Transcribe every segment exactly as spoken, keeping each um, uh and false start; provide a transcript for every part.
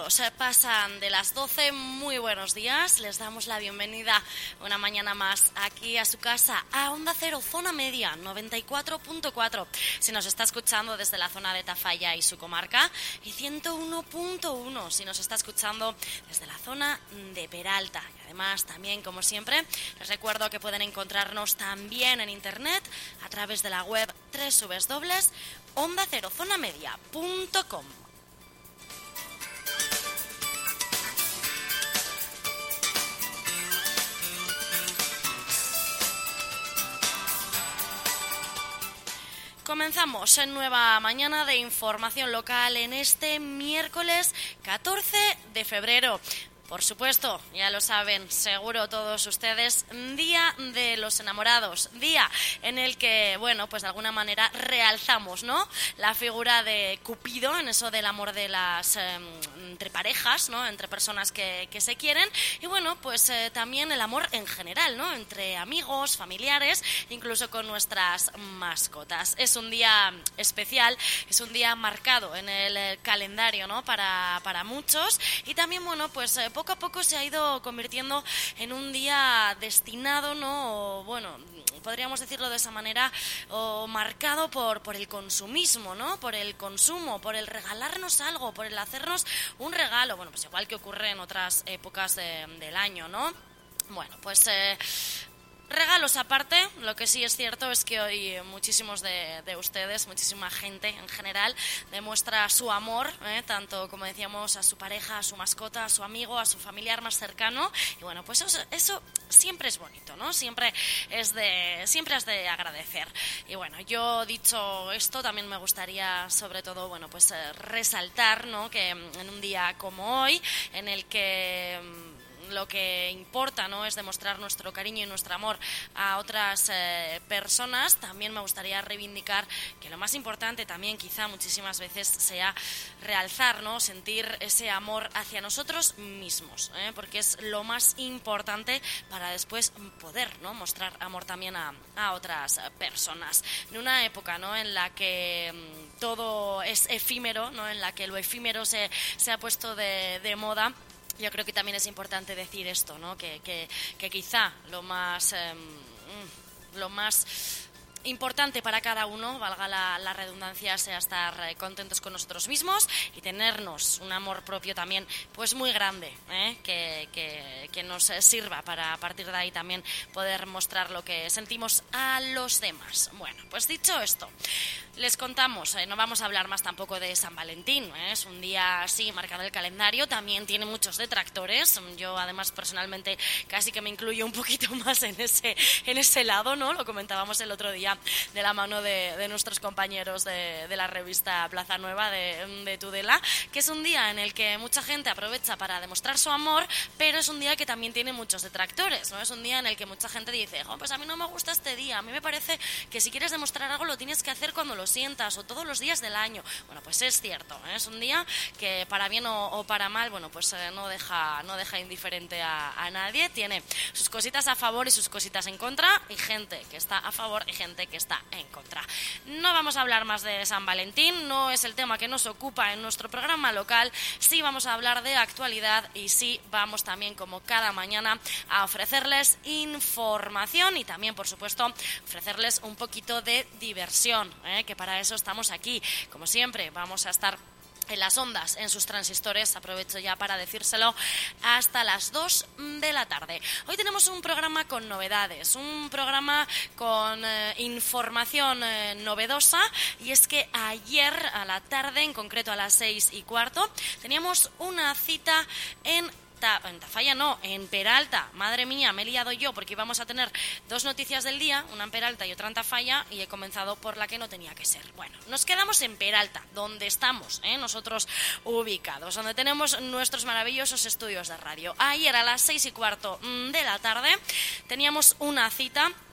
minutos pasan de las doce. Muy buenos días. Les damos la bienvenida una mañana más aquí a su casa, a Onda Cero, Zona Media, noventa y cuatro punto cuatro. Si nos está escuchando desde la zona de Tafalla y su comarca, y ciento uno punto uno si nos está escuchando desde la zona de Peralta. Y además, también, como siempre, les recuerdo que pueden encontrarnos también en internet a través de la web doble u doble u doble u punto onda cero zona media punto com. Comenzamos en nueva mañana de información local en este miércoles catorce de febrero. Por supuesto, ya lo saben, seguro todos ustedes, Día de los Enamorados, día en el que, bueno, pues de alguna manera realzamos, ¿no?, la figura de Cupido, en eso del amor de las eh, entre parejas, ¿no?, entre personas que, que se quieren, y bueno, pues eh, también el amor en general, ¿no?, entre amigos, familiares, incluso con nuestras mascotas. Es un día especial, es un día marcado en el calendario, ¿no?, para, para muchos, y también, bueno, pues eh, poco a poco se ha ido convirtiendo en un día destinado, ¿no?, o, bueno, podríamos decirlo de esa manera, o marcado por, por el consumismo, ¿no?, por el consumo, por el regalarnos algo, por el hacernos un regalo, bueno, pues igual que ocurre en otras épocas de, del año, ¿no? Bueno, pues eh, regalos aparte, lo que sí es cierto es que hoy muchísimos de, de ustedes, muchísima gente en general, demuestra su amor, ¿eh? tanto, como decíamos, a su pareja, a su mascota, a su amigo, a su familiar más cercano, y bueno, pues eso, eso siempre es bonito, ¿no? Siempre es de, siempre es de agradecer. Y bueno, yo dicho esto, también me gustaría, sobre todo, bueno, pues eh, resaltar, ¿no?, que en un día como hoy, en el que lo que importa, ¿no?, es demostrar nuestro cariño y nuestro amor a otras eh, personas, también me gustaría reivindicar que lo más importante también quizá muchísimas veces sea realzar, ¿no?, sentir ese amor hacia nosotros mismos, ¿eh? porque es lo más importante para después poder, ¿no?, mostrar amor también a, a otras personas. En una época, ¿no?, en la que mmm, todo es efímero, ¿no?, en la que lo efímero se, se ha puesto de, de moda, yo creo que también es importante decir esto, ¿no?, que, que, que quizá lo más, eh, lo más importante para cada uno, valga la, la redundancia, sea estar eh, contentos con nosotros mismos y tenernos un amor propio también pues muy grande, ¿eh? que, que, que nos sirva para a partir de ahí también poder mostrar lo que sentimos a los demás. Bueno, pues dicho esto, les contamos, eh, no vamos a hablar más tampoco de San Valentín, ¿eh? es un día así marcado en el calendario, también tiene muchos detractores, yo además personalmente casi que me incluyo un poquito más en ese, en ese lado, ¿no? Lo comentábamos el otro día de la mano de, de nuestros compañeros de, de la revista Plaza Nueva de, de Tudela, que es un día en el que mucha gente aprovecha para demostrar su amor, pero es un día que también tiene muchos detractores, ¿no? Es un día en el que mucha gente dice, oh, pues a mí no me gusta este día, a mí me parece que si quieres demostrar algo lo tienes que hacer cuando lo sientas o todos los días del año. Bueno, pues es cierto, ¿eh? Es un día que para bien o, o para mal, bueno, pues eh, no deja no deja indiferente a, a nadie, tiene sus cositas a favor y sus cositas en contra, y gente que está a favor y gente que está en contra. No vamos a hablar más de San Valentín, no es el tema que nos ocupa en nuestro programa local, sí vamos a hablar de actualidad y sí vamos también, como cada mañana, a ofrecerles información y también, por supuesto, ofrecerles un poquito de diversión, ¿eh? que para eso estamos aquí. Como siempre, vamos a estar en las ondas, en sus transistores, aprovecho ya para decírselo, hasta las dos de la tarde. Hoy tenemos un programa con novedades, un programa con eh, información eh, novedosa, y es que ayer a la tarde, en concreto a las seis y cuarto, teníamos una cita en en Tafalla no, en Peralta. Madre mía, me he liado yo porque íbamos a tener dos noticias del día, una en Peralta y otra en Tafalla, y he comenzado por la que no tenía que ser. Bueno, nos quedamos en Peralta, donde estamos, ¿eh? nosotros ubicados, donde tenemos nuestros maravillosos estudios de radio. Ayer a las seis y cuarto de la tarde teníamos una cita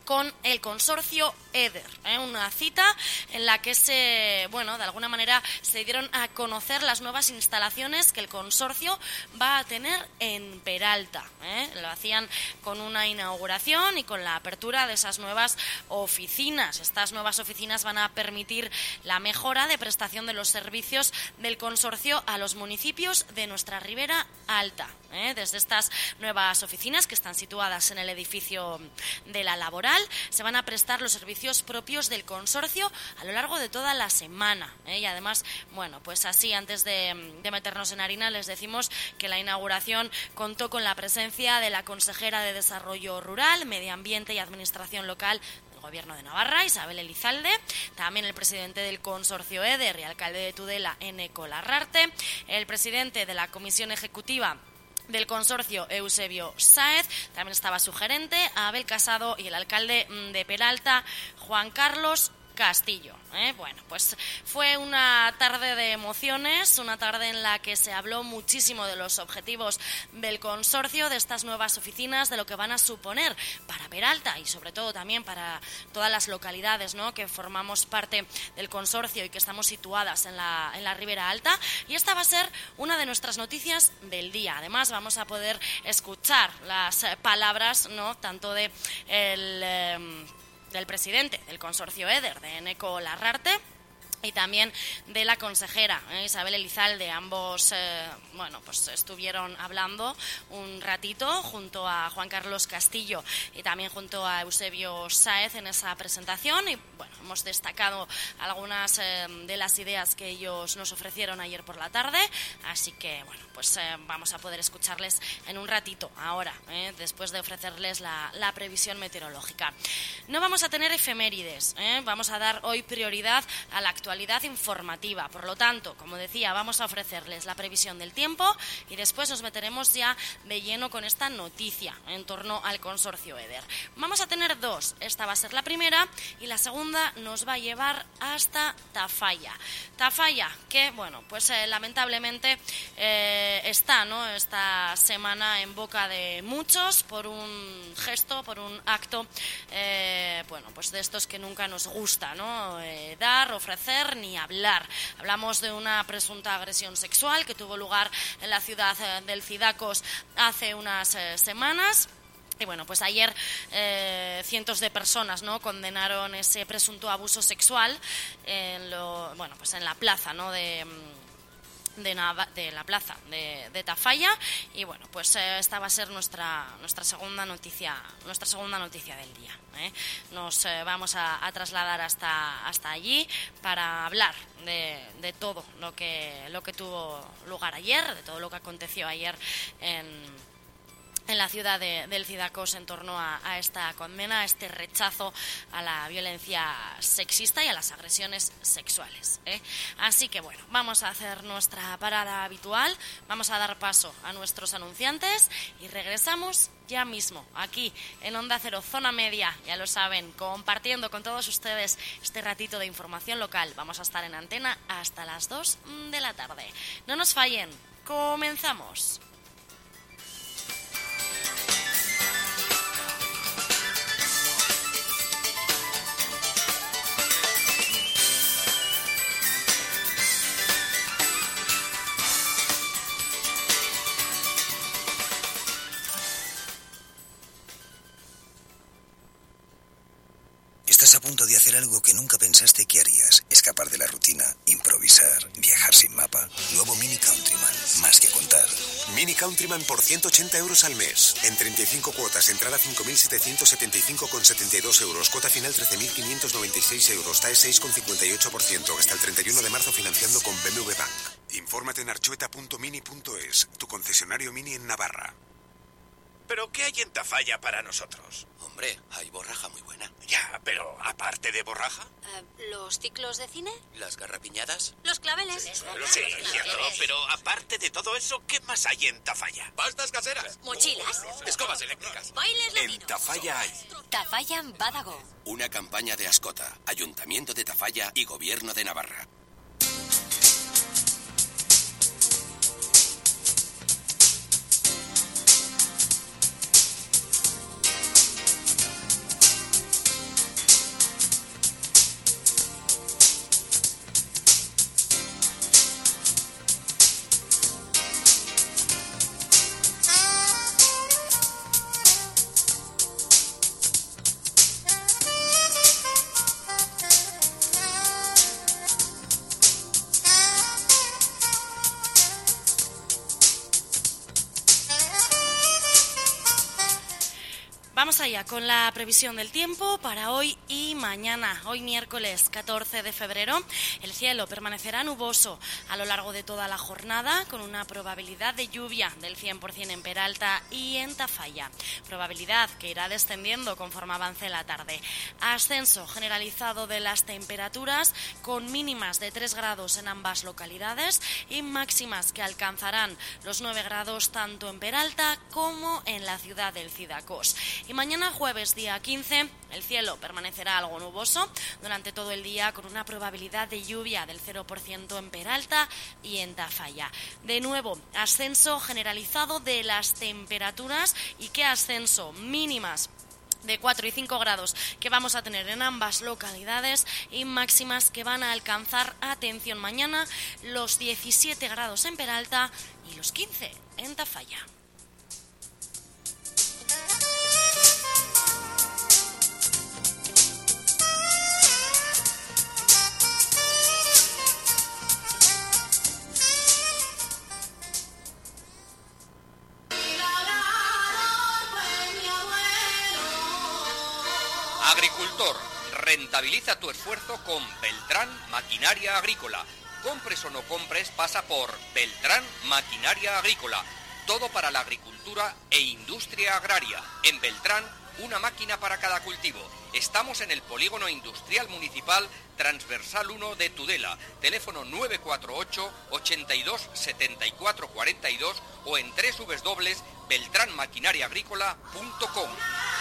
con el consorcio EDER, ¿eh? Una cita en la que se, bueno, de alguna manera se dieron a conocer las nuevas instalaciones que el consorcio va a tener en Peralta, ¿eh? Lo hacían con una inauguración y con la apertura de esas nuevas oficinas. Estas nuevas oficinas van a permitir la mejora de prestación de los servicios del consorcio a los municipios de nuestra Ribera Alta, ¿eh? Desde estas nuevas oficinas, que están situadas en el edificio de la Laboral, se van a prestar los servicios propios del consorcio a lo largo de toda la semana, ¿eh? Y además, bueno, pues así, antes de, de meternos en harina, les decimos que la inauguración contó con la presencia de la consejera de Desarrollo Rural, Medio Ambiente y Administración Local del Gobierno de Navarra, Isabel Elizalde, también el presidente del consorcio EDER y alcalde de Tudela, Eneko Larrarte, el presidente de la Comisión Ejecutiva del consorcio, Eusebio Sáez, también estaba su gerente, Abel Casado, y el alcalde de Peralta, Juan Carlos Castillo, ¿eh? Bueno, pues fue una tarde de emociones, una tarde en la que se habló muchísimo de los objetivos del consorcio, de estas nuevas oficinas, de lo que van a suponer para Peralta y sobre todo también para todas las localidades, ¿no?, que formamos parte del consorcio y que estamos situadas en la, en la Ribera Alta. Y esta va a ser una de nuestras noticias del día. Además, vamos a poder escuchar las palabras, ¿no?, tanto de el eh, del presidente del consorcio EDER, de Eneko Larrarte, y también de la consejera, ¿eh? Isabel Elizalde. Ambos, eh, bueno, pues estuvieron hablando un ratito junto a Juan Carlos Castillo y también junto a Eusebio Sáez en esa presentación. Y bueno, hemos destacado algunas eh, de las ideas que ellos nos ofrecieron ayer por la tarde. Así que, bueno, pues eh, vamos a poder escucharles en un ratito ahora, ¿eh? después de ofrecerles la, la previsión meteorológica. No vamos a tener efemérides, ¿eh? Vamos a dar hoy prioridad a la actualidad informativa. Por lo tanto, como decía, vamos a ofrecerles la previsión del tiempo y después nos meteremos ya de lleno con esta noticia en torno al consorcio EDER. Vamos a tener dos. Esta va a ser la primera y la segunda nos va a llevar hasta Tafalla. Tafalla, que, bueno, pues eh, lamentablemente eh, está, ¿no?, esta semana en boca de muchos por un gesto, por un acto, eh, bueno, pues de estos que nunca nos gusta, ¿no?, eh, dar, ofrecer, ni hablar. Hablamos de una presunta agresión sexual que tuvo lugar en la ciudad del Cidacos hace unas eh, semanas. Y bueno, pues ayer eh, cientos de personas, ¿no?, condenaron ese presunto abuso sexual en lo, bueno, pues en la plaza, ¿no?, de De, Nava, de la plaza de, de Tafalla. Y bueno, pues eh, esta va a ser nuestra nuestra segunda noticia nuestra segunda noticia del día, ¿eh? Nos eh, vamos a, a trasladar hasta hasta allí para hablar de, de todo lo que lo que tuvo lugar ayer, de todo lo que aconteció ayer en en la ciudad de, del Cidacos en torno a, a esta condena, a este rechazo a la violencia sexista y a las agresiones sexuales, ¿eh? Así que bueno, vamos a hacer nuestra parada habitual, vamos a dar paso a nuestros anunciantes y regresamos ya mismo aquí en Onda Cero Zona Media, ya lo saben, compartiendo con todos ustedes este ratito de información local. Vamos a estar en antena hasta las dos de la tarde. No nos fallen, comenzamos. Estás a punto de hacer algo que nunca pensaste que harías. Escapar de la rutina, improvisar, viajar sin mapa. Nuevo Mini Countryman, más que contar. Mini Countryman por ciento ochenta euros al mes. En treinta y cinco cuotas, entrada cinco mil setecientos setenta y cinco con setenta y dos euros. Cuota final trece mil quinientos noventa y seis euros. T A E seis con cincuenta y ocho por ciento. Hasta el treinta y uno de marzo financiando con B M W Bank. Infórmate en archueta punto mini punto es, tu concesionario Mini en Navarra. ¿Pero qué hay en Tafalla para nosotros? Hombre, hay borraja muy buena. Ya, pero aparte de borraja... Uh, ¿Los ciclos de cine? ¿Las garrapiñadas? ¿Los claveles? Sí, sí, cierto, pero aparte de todo eso, ¿qué más hay en Tafalla? Pastas caseras. ¿Mochilas? Escobas eléctricas. ¿Bailes latinos? En Tafalla hay... Tafalla Badago. Una campaña de Ascota, Ayuntamiento de Tafalla y Gobierno de Navarra. Vamos allá con la previsión del tiempo para hoy y mañana. Hoy miércoles catorce de febrero, el cielo permanecerá nuboso a lo largo de toda la jornada con una probabilidad de lluvia del cien por ciento en Peralta y en Tafalla. Probabilidad que irá descendiendo conforme avance la tarde. Ascenso generalizado de las temperaturas con mínimas de tres grados en ambas localidades y máximas que alcanzarán los nueve grados tanto en Peralta como en la ciudad del Cidacós. Y mañana jueves día quince, el cielo permanecerá algo nuboso durante todo el día con una probabilidad de lluvia del cero por ciento en Peralta y en Tafalla. De nuevo, ascenso generalizado de las temperaturas. ¿Y qué ascenso? Mínimas de cuatro y cinco grados que vamos a tener en ambas localidades y máximas que van a alcanzar, atención, mañana los diecisiete grados en Peralta y los quince en Tafalla. Agricultor, rentabiliza tu esfuerzo con Beltrán Maquinaria Agrícola. Compres o no compres, pasa por Beltrán Maquinaria Agrícola. Todo para la agricultura e industria agraria. En Beltrán, una máquina para cada cultivo. Estamos en el Polígono Industrial Municipal Transversal uno de Tudela. Teléfono nueve cuatro ocho, ochenta y dos, setenta y cuatro cuarenta y dos o en doble u doble u doble u punto beltrán maquinaria agrícola punto com.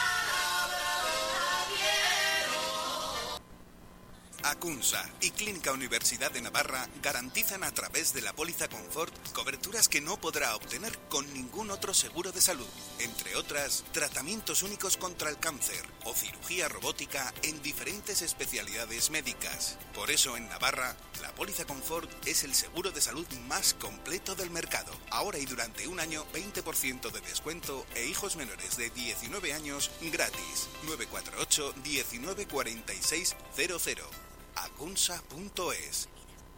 Acunsa y Clínica Universidad de Navarra garantizan a través de la póliza Confort coberturas que no podrá obtener con ningún otro seguro de salud. Entre otras, tratamientos únicos contra el cáncer o cirugía robótica en diferentes especialidades médicas. Por eso en Navarra, la póliza Confort es el seguro de salud más completo del mercado. Ahora y durante un año, veinte por ciento de descuento e hijos menores de diecinueve años gratis. nueve cuatro ocho, diecinueve cuarenta y seis cero cero. acunsa punto es.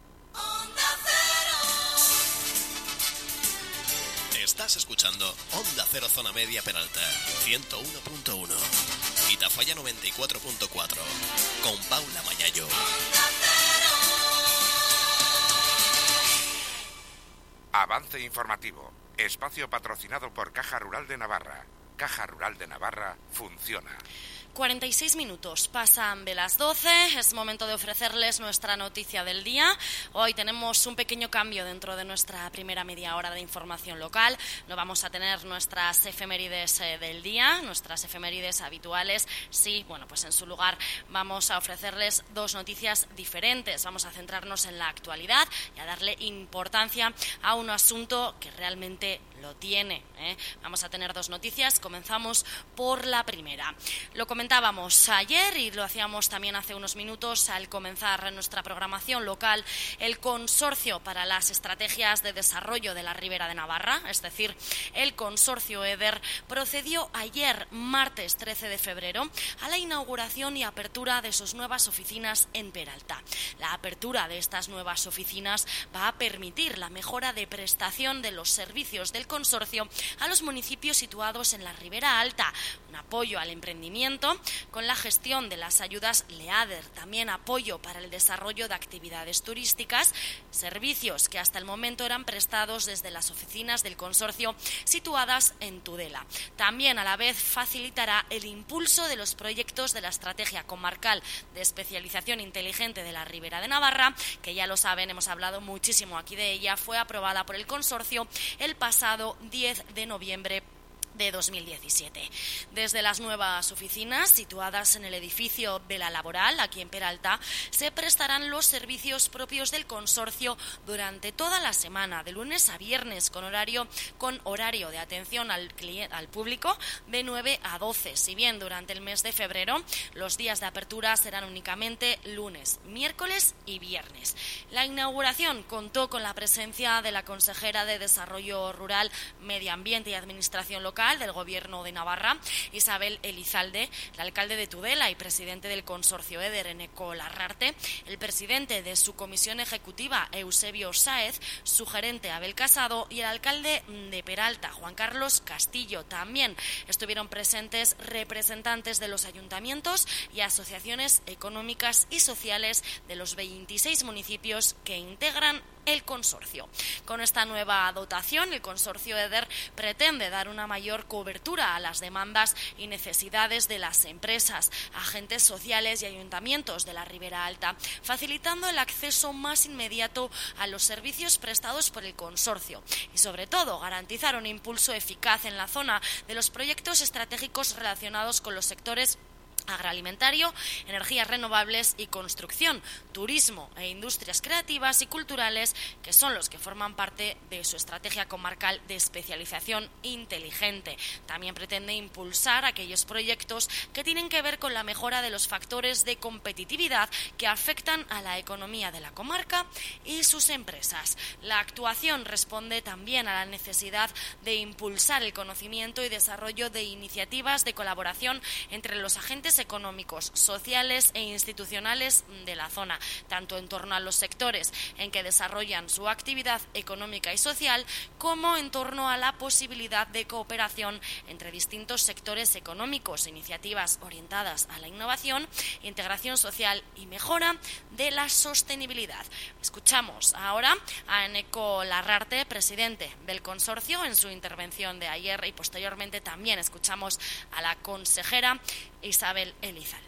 Estás escuchando Onda Cero Zona Media Peralta, ciento uno punto uno y Tafalla noventa y cuatro punto cuatro, con Paula Mayayo. Avance informativo. Espacio patrocinado por Caja Rural de Navarra. Caja Rural de Navarra funciona. cuarenta y seis minutos pasan de las doce, es momento de ofrecerles nuestra noticia del día. Hoy tenemos un pequeño cambio dentro de nuestra primera media hora de información local. No vamos a tener nuestras efemérides eh, del día, nuestras efemérides habituales. Sí, bueno, pues en su lugar vamos a ofrecerles dos noticias diferentes. Vamos a centrarnos en la actualidad y a darle importancia a un asunto que realmente lo tiene, ¿eh? Vamos a tener dos noticias. Comenzamos por la primera. Lo comentábamos ayer y lo hacíamos también hace unos minutos al comenzar nuestra programación local. El Consorcio para las Estrategias de Desarrollo de la Ribera de Navarra, es decir, el Consorcio EDER, procedió ayer, martes trece de febrero, a la inauguración y apertura de sus nuevas oficinas en Peralta. La apertura de estas nuevas oficinas va a permitir la mejora de prestación de los servicios del consorcio a los municipios situados en la Ribera Alta, un apoyo al emprendimiento con la gestión de las ayudas LEADER, también apoyo para el desarrollo de actividades turísticas, servicios que hasta el momento eran prestados desde las oficinas del consorcio situadas en Tudela. También a la vez facilitará el impulso de los proyectos de la Estrategia Comarcal de Especialización Inteligente de la Ribera de Navarra, que ya lo saben, hemos hablado muchísimo aquí de ella, fue aprobada por el consorcio el pasado diez de noviembre de dos mil diecisiete. Desde las nuevas oficinas situadas en el edificio de la Laboral, aquí en Peralta, se prestarán los servicios propios del consorcio durante toda la semana, de lunes a viernes, con horario con horario de atención al cliente, al público de nueve a doce. Si bien durante el mes de febrero los días de apertura serán únicamente lunes, miércoles y viernes. La inauguración contó con la presencia de la consejera de Desarrollo Rural, Medio Ambiente y Administración Local, local del Gobierno de Navarra, Isabel Elizalde, el alcalde de Tudela y presidente del consorcio EDER, Eneko Larrarte, el presidente de su comisión ejecutiva, Eusebio Sáez, su gerente, Abel Casado, y el alcalde de Peralta, Juan Carlos Castillo. También estuvieron presentes representantes de los ayuntamientos y asociaciones económicas y sociales de los veintiséis municipios que integran el consorcio. Con esta nueva dotación, el consorcio EDER pretende dar una mayor cobertura a las demandas y necesidades de las empresas, agentes sociales y ayuntamientos de la Ribera Alta, facilitando el acceso más inmediato a los servicios prestados por el consorcio y, sobre todo, garantizar un impulso eficaz en la zona de los proyectos estratégicos relacionados con los sectores agroalimentario, energías renovables y construcción, turismo e industrias creativas y culturales, que son los que forman parte de su estrategia comarcal de especialización inteligente. También pretende impulsar aquellos proyectos que tienen que ver con la mejora de los factores de competitividad que afectan a la economía de la comarca y sus empresas. La actuación responde también a la necesidad de impulsar el conocimiento y desarrollo de iniciativas de colaboración entre los agentes económicos, sociales e institucionales de la zona, tanto en torno a los sectores en que desarrollan su actividad económica y social, como en torno a la posibilidad de cooperación entre distintos sectores económicos, iniciativas orientadas a la innovación, integración social y mejora de la sostenibilidad. Escuchamos ahora a Eneko Larrarte, presidente del consorcio, en su intervención de ayer, y posteriormente también escuchamos a la consejera Isabel Elizalde.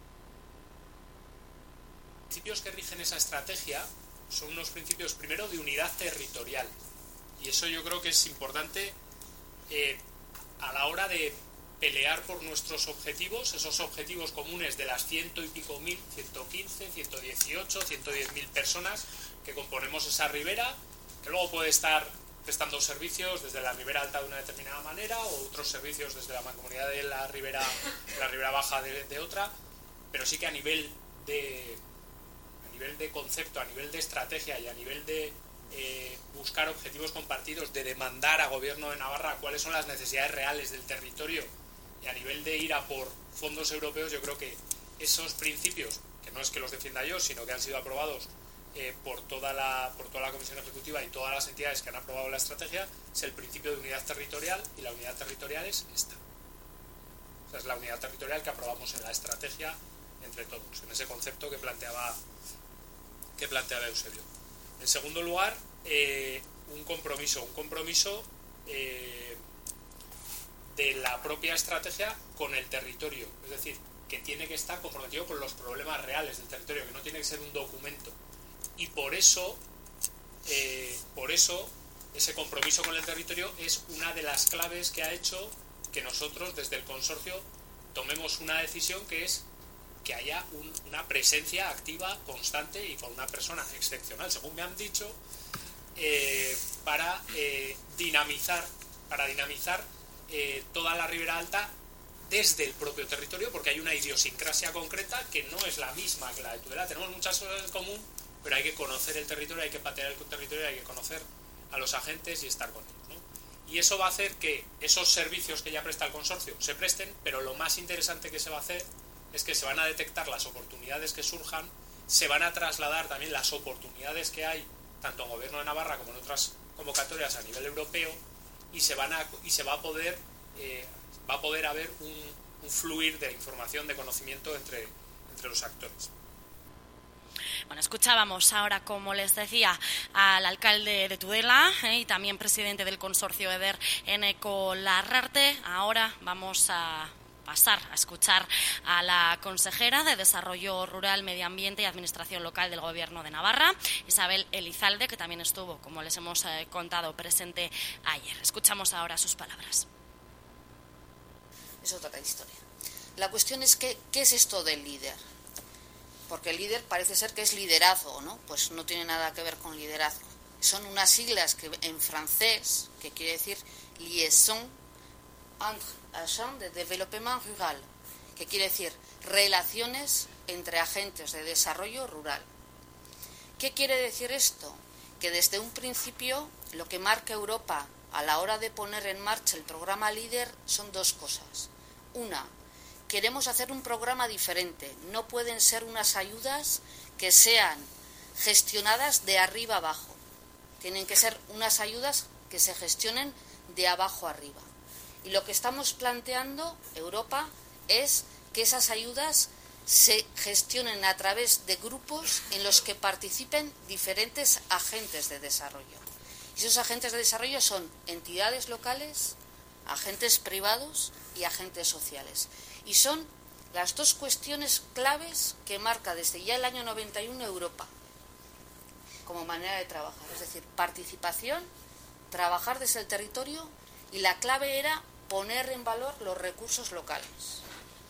Los principios que rigen esa estrategia son unos principios, primero, de unidad territorial, y eso yo creo que es importante eh, a la hora de pelear por nuestros objetivos, esos objetivos comunes de las ciento y pico mil, ciento quince, ciento dieciocho, ciento diez mil personas que componemos esa ribera, que luego puede estar prestando servicios desde la Ribera Alta de una determinada manera, o otros servicios desde la mancomunidad de la Ribera, de la Ribera Baja de, de otra, pero sí que a nivel de a nivel de concepto, a nivel de estrategia y a nivel de eh, buscar objetivos compartidos, de demandar a Gobierno de Navarra cuáles son las necesidades reales del territorio, y a nivel de ir a por fondos europeos, yo creo que esos principios, que no es que los defienda yo, sino que han sido aprobados Eh, por toda la por toda la Comisión Ejecutiva y todas las entidades que han aprobado la estrategia, es el principio de unidad territorial, y la unidad territorial es esta. O sea, es la unidad territorial que aprobamos en la estrategia entre todos, en ese concepto que planteaba que planteaba Eusebio. En segundo lugar, eh, un compromiso, un compromiso eh, de la propia estrategia con el territorio, es decir, que tiene que estar comprometido con los problemas reales del territorio, que no tiene que ser un documento. Y por eso, eh, por eso, ese compromiso con el territorio es una de las claves que ha hecho que nosotros, desde el consorcio, tomemos una decisión, que es que haya un, una presencia activa, constante y con una persona excepcional, según me han dicho, eh, para eh, dinamizar, para dinamizar eh, toda la Ribera Alta desde el propio territorio, porque hay una idiosincrasia concreta que no es la misma que la de Tudela. Tenemos muchas cosas en común, pero hay que conocer el territorio, hay que patear el territorio, hay que conocer a los agentes y estar con ellos, ¿no? Y eso va a hacer que esos servicios que ya presta el consorcio se presten, pero lo más interesante que se va a hacer es que se van a detectar las oportunidades que surjan, se van a trasladar también las oportunidades que hay, tanto en Gobierno de Navarra como en otras convocatorias a nivel europeo, y se van a y se va a poder eh, va a poder haber un, un fluir de información, de conocimiento entre, entre los actores. Bueno, escuchábamos ahora, como les decía, al alcalde de Tudela eh, y también presidente del consorcio EDER, Eneko Larrarte. Ahora vamos a pasar a escuchar a la consejera de Desarrollo Rural, Medio Ambiente y Administración Local del Gobierno de Navarra, Isabel Elizalde, que también estuvo, como les hemos eh, contado, presente ayer. Escuchamos ahora sus palabras. Es otra historia. La cuestión es que, ¿qué es esto del líder? Porque el líder parece ser que es liderazgo, ¿no? Pues no tiene nada que ver con liderazgo. Son unas siglas que en francés, que quiere decir liaison entre agents de développement rural, que quiere decir relaciones entre agentes de desarrollo rural. ¿Qué quiere decir esto? Que desde un principio lo que marca Europa a la hora de poner en marcha el programa LEADER son dos cosas. Una, queremos hacer un programa diferente. No pueden ser unas ayudas que sean gestionadas de arriba abajo. Tienen que ser unas ayudas que se gestionen de abajo arriba. Y lo que estamos planteando, Europa, es que esas ayudas se gestionen a través de grupos en los que participen diferentes agentes de desarrollo. Y esos agentes de desarrollo son entidades locales, agentes privados y agentes sociales. Y son las dos cuestiones claves que marca desde ya el año noventa y uno Europa como manera de trabajar. Es decir, participación, trabajar desde el territorio, y la clave era poner en valor los recursos locales.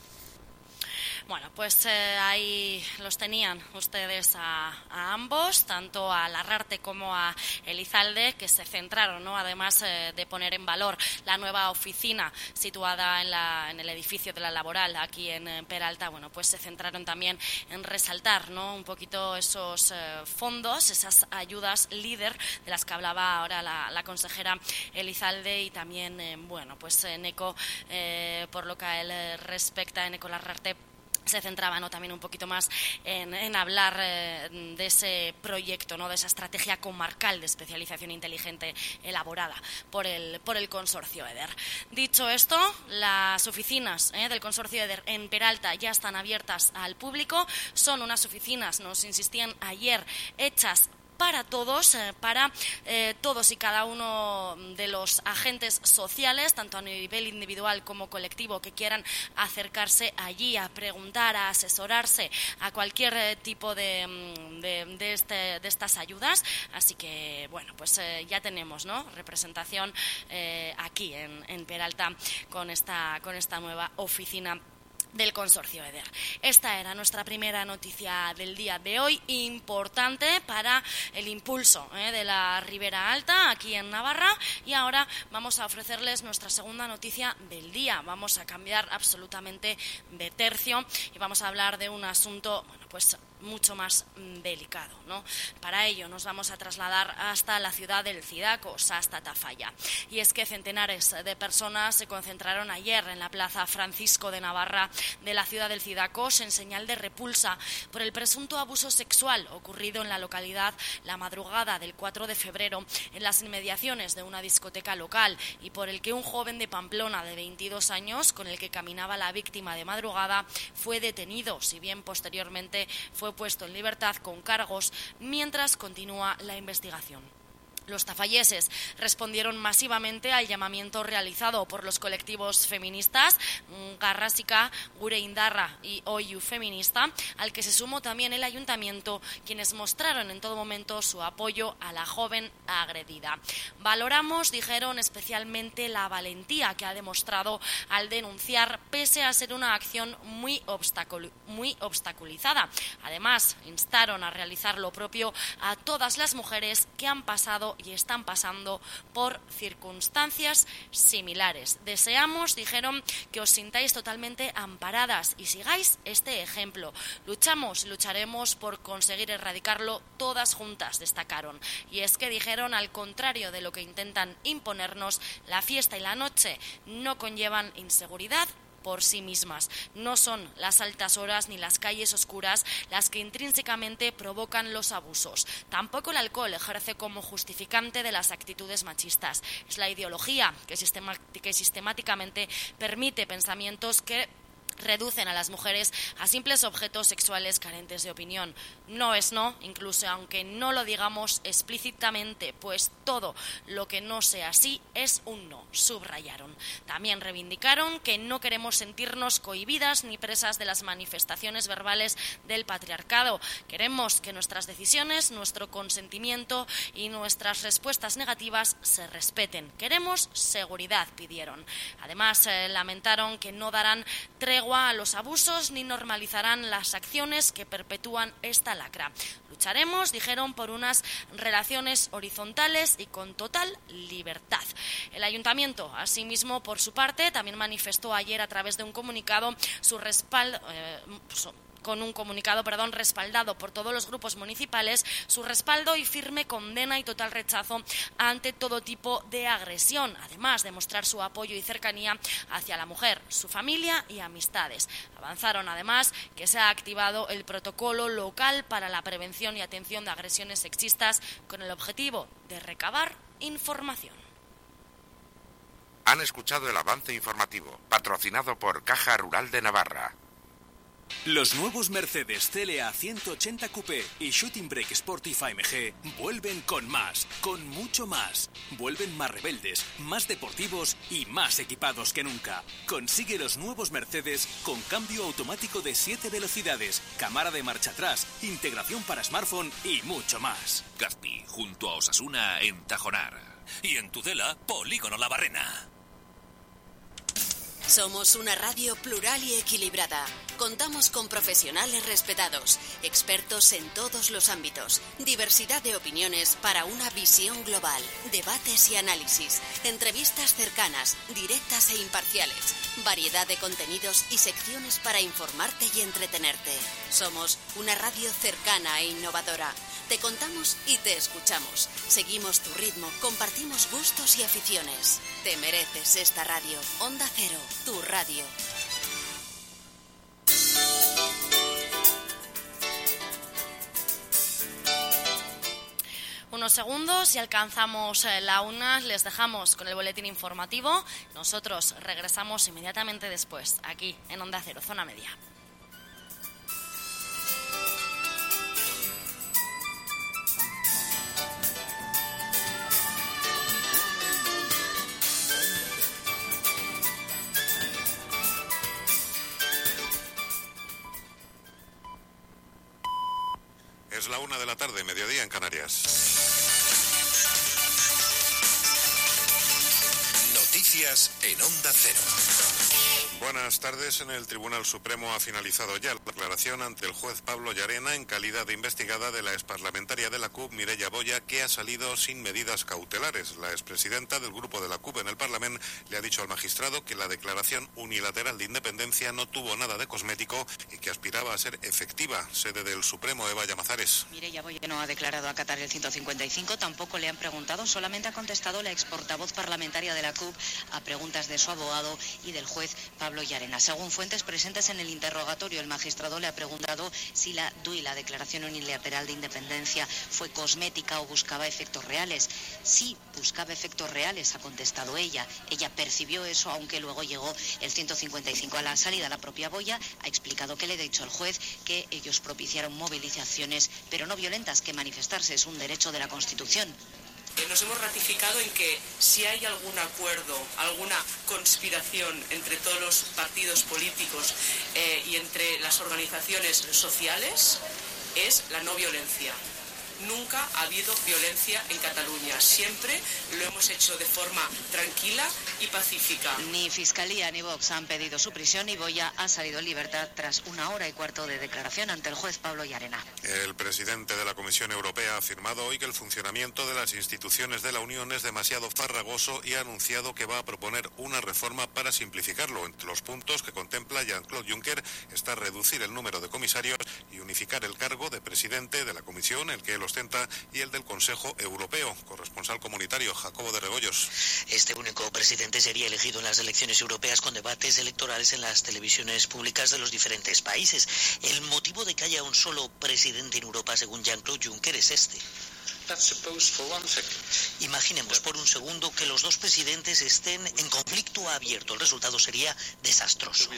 Bueno, pues eh, ahí los tenían ustedes a, a ambos, tanto a Larrarte como a Elizalde, que se centraron, ¿no? Además eh, de poner en valor la nueva oficina situada en, la, en el edificio de la Laboral aquí en, en Peralta. Bueno, pues se centraron también en resaltar, ¿no?, un poquito esos eh, fondos, esas ayudas LEADER de las que hablaba ahora la, la consejera Elizalde, y también, eh, bueno, pues en ECO, eh, por lo que a él eh, respecta, en ECO Larrarte se centraba, ¿no?, también un poquito más en, en hablar eh, de ese proyecto, ¿no?, de esa estrategia comarcal de especialización inteligente elaborada por el, por el consorcio EDER. Dicho esto, las oficinas eh, del consorcio EDER en Peralta ya están abiertas al público. Son unas oficinas, nos insistían ayer, hechas para todos, eh, para eh, todos y cada uno de los agentes sociales, tanto a nivel individual como colectivo, que quieran acercarse allí a preguntar, a asesorarse a cualquier eh, tipo de, de, de, este, de estas ayudas. Así que, bueno, pues eh, ya tenemos, ¿no?, representación eh, aquí en, en Peralta con esta, con esta nueva oficina del consorcio EDER. Esta era nuestra primera noticia del día de hoy, importante para el impulso eh, de la Ribera Alta aquí en Navarra. Y ahora vamos a ofrecerles nuestra segunda noticia del día. Vamos a cambiar absolutamente de tercio y vamos a hablar de un asunto, bueno, pues mucho más delicado, ¿no? Para ello nos vamos a trasladar hasta la ciudad del Cidacos, hasta Tafalla. Y es que centenares de personas se concentraron ayer en la plaza Francisco de Navarra de la ciudad del Cidacos en señal de repulsa por el presunto abuso sexual ocurrido en la localidad la madrugada del cuatro de febrero en las inmediaciones de una discoteca local, y por el que un joven de Pamplona de veintidós años, con el que caminaba la víctima de madrugada, fue detenido, si bien posteriormente fue puesto en libertad con cargos, mientras continúa la investigación. Los tafalleses respondieron masivamente al llamamiento realizado por los colectivos feministas Garrasika, Gure Indarra y Oiu Feminista, al que se sumó también el ayuntamiento, quienes mostraron en todo momento su apoyo a la joven agredida. Valoramos, dijeron, especialmente la valentía que ha demostrado al denunciar, pese a ser una acción muy, obstacul- muy obstaculizada. Además, instaron a realizar lo propio a todas las mujeres que han pasado y están pasando por circunstancias similares. Deseamos, dijeron, que os sintáis totalmente amparadas y sigáis este ejemplo. Luchamos y lucharemos por conseguir erradicarlo todas juntas, destacaron. Y es que dijeron, al contrario de lo que intentan imponernos, la fiesta y la noche no conllevan inseguridad por sí mismas. No son las altas horas ni las calles oscuras las que intrínsecamente provocan los abusos. Tampoco el alcohol ejerce como justificante de las actitudes machistas. Es la ideología que, sistema, que sistemáticamente permite pensamientos que reducen a las mujeres a simples objetos sexuales carentes de opinión. No es no, incluso aunque no lo digamos explícitamente, pues todo lo que no sea así es un no, subrayaron. También reivindicaron que no queremos sentirnos cohibidas ni presas de las manifestaciones verbales del patriarcado. Queremos que nuestras decisiones, nuestro consentimiento y nuestras respuestas negativas se respeten. Queremos seguridad, pidieron. Además, eh, lamentaron que no darán tregua a los abusos ni normalizarán las acciones que perpetúan esta lacra. Lucharemos, dijeron, por unas relaciones horizontales y con total libertad. El ayuntamiento, asimismo, por su parte, también manifestó ayer a través de un comunicado su respaldo, eh, su, con un comunicado perdón, respaldado por todos los grupos municipales, su respaldo y firme condena y total rechazo ante todo tipo de agresión, además de mostrar su apoyo y cercanía hacia la mujer, su familia y amistades. Avanzaron además que se ha activado el protocolo local para la prevención y atención de agresiones sexistas con el objetivo de recabar información. Han escuchado el avance informativo, patrocinado por Caja Rural de Navarra. Los nuevos Mercedes C L A ciento ochenta Coupé y Shooting Brake Sportif A M G vuelven con más, con mucho más. Vuelven más rebeldes, más deportivos y más equipados que nunca. Consigue los nuevos Mercedes con cambio automático de siete velocidades, cámara de marcha atrás, integración para smartphone y mucho más. Gazpi, junto a Osasuna en Tajonar. Y en Tudela, Polígono La Barrena. Somos una radio plural y equilibrada. Contamos con profesionales respetados, expertos en todos los ámbitos, diversidad de opiniones para una visión global, debates y análisis, entrevistas cercanas, directas e imparciales, variedad de contenidos y secciones para informarte y entretenerte. Somos una radio cercana e innovadora. Te contamos y te escuchamos. Seguimos tu ritmo, compartimos gustos y aficiones. Te mereces esta radio. Onda Cero, tu radio. Unos segundos y alcanzamos la una, les dejamos con el boletín informativo. Nosotros regresamos inmediatamente después, aquí en Onda Cero, Zona Media. Es la una de la tarde, mediodía en Canarias. Noticias en Onda Cero. Buenas tardes. En el Tribunal Supremo ha finalizado ya la declaración ante el juez Pablo Llarena en calidad de investigada de la exparlamentaria de la C U P, Mireia Boya, que ha salido sin medidas cautelares. La expresidenta del grupo de la C U P en el Parlamento le ha dicho al magistrado que la declaración unilateral de independencia no tuvo nada de cosmético y que aspiraba a ser efectiva. Sede del Supremo, Eva Llamazares. Mireia Boya no ha declarado acatar el ciento cincuenta y cinco, tampoco le han preguntado, solamente ha contestado la exportavoz parlamentaria de la C U P a preguntas de su abogado y del juez Pablo Llarena. Según fuentes presentes en el interrogatorio, el magistrado le ha preguntado si la D U I, la declaración unilateral de independencia, fue cosmética o buscaba efectos reales. Sí, buscaba efectos reales, ha contestado ella. Ella percibió eso, aunque luego llegó el ciento cincuenta y cinco a la salida. La propia Boya ha explicado que le ha dicho al juez que ellos propiciaron movilizaciones, pero no violentas, que manifestarse es un derecho de la Constitución. Nos hemos ratificado en que si hay algún acuerdo, alguna conspiración entre todos los partidos políticos eh, y entre las organizaciones sociales, es la no violencia. Nunca ha habido violencia en Cataluña. Siempre lo hemos hecho de forma tranquila y pacífica. Ni Fiscalía ni Vox han pedido su prisión y Boya ha salido en libertad tras una hora y cuarto de declaración ante el juez Pablo Llarena. El presidente de la Comisión Europea ha afirmado hoy que el funcionamiento de las instituciones de la Unión es demasiado farragoso y ha anunciado que va a proponer una reforma para simplificarlo. Entre los puntos que contempla Jean-Claude Juncker está reducir el número de comisarios y unificar el cargo de presidente de la Comisión, el que él ostenta, y el del Consejo Europeo. Corresponsal comunitario Jacobo de Rebollos. Este único presidente sería elegido en las elecciones europeas con debates electorales en las televisiones públicas de los diferentes países. El motivo de que haya un solo presidente en Europa, según Jean-Claude Juncker, es este. Imaginemos por un segundo que los dos presidentes estén en conflicto abierto. El resultado sería desastroso.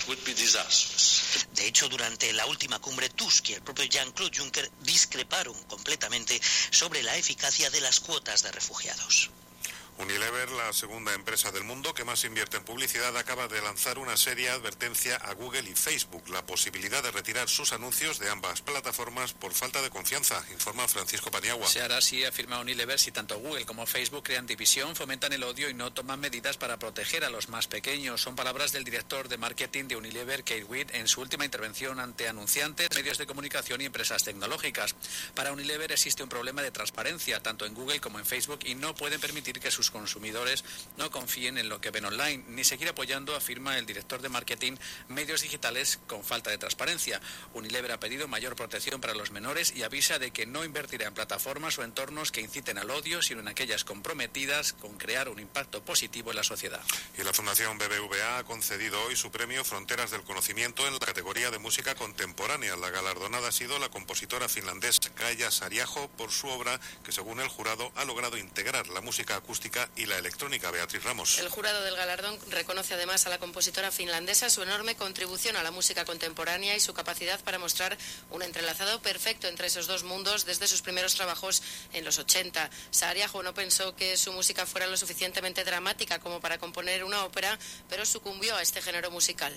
De hecho, durante la última cumbre, Tusk y el propio Jean-Claude Juncker discreparon completamente sobre la eficacia de las cuotas de refugiados. Unilever, la segunda empresa del mundo que más invierte en publicidad, acaba de lanzar una seria advertencia a Google y Facebook, la posibilidad de retirar sus anuncios de ambas plataformas por falta de confianza, informa Francisco Paniagua. Se hará así, afirma Unilever, si tanto Google como Facebook crean división, fomentan el odio y no toman medidas para proteger a los más pequeños. Son palabras del director de marketing de Unilever, Kate Witt, en su última intervención ante anunciantes, medios de comunicación y empresas tecnológicas. Para Unilever existe un problema de transparencia, tanto en Google como en Facebook, y no pueden permitir que sus los consumidores no confíen en lo que ven online, ni seguir apoyando, afirma el director de marketing, medios digitales con falta de transparencia. Unilever ha pedido mayor protección para los menores y avisa de que no invertirá en plataformas o entornos que inciten al odio, sino en aquellas comprometidas con crear un impacto positivo en la sociedad. Y la Fundación B B V A ha concedido hoy su premio Fronteras del Conocimiento en la categoría de música contemporánea. La galardonada ha sido la compositora finlandesa Kaija Saariaho por su obra que, según el jurado, ha logrado integrar la música acústica y la electrónica. Beatriz Ramos. El jurado del galardón reconoce además a la compositora finlandesa su enorme contribución a la música contemporánea y su capacidad para mostrar un entrelazado perfecto entre esos dos mundos desde sus primeros trabajos en los ochenta. Saariaho no pensó que su música fuera lo suficientemente dramática como para componer una ópera, pero sucumbió a este género musical.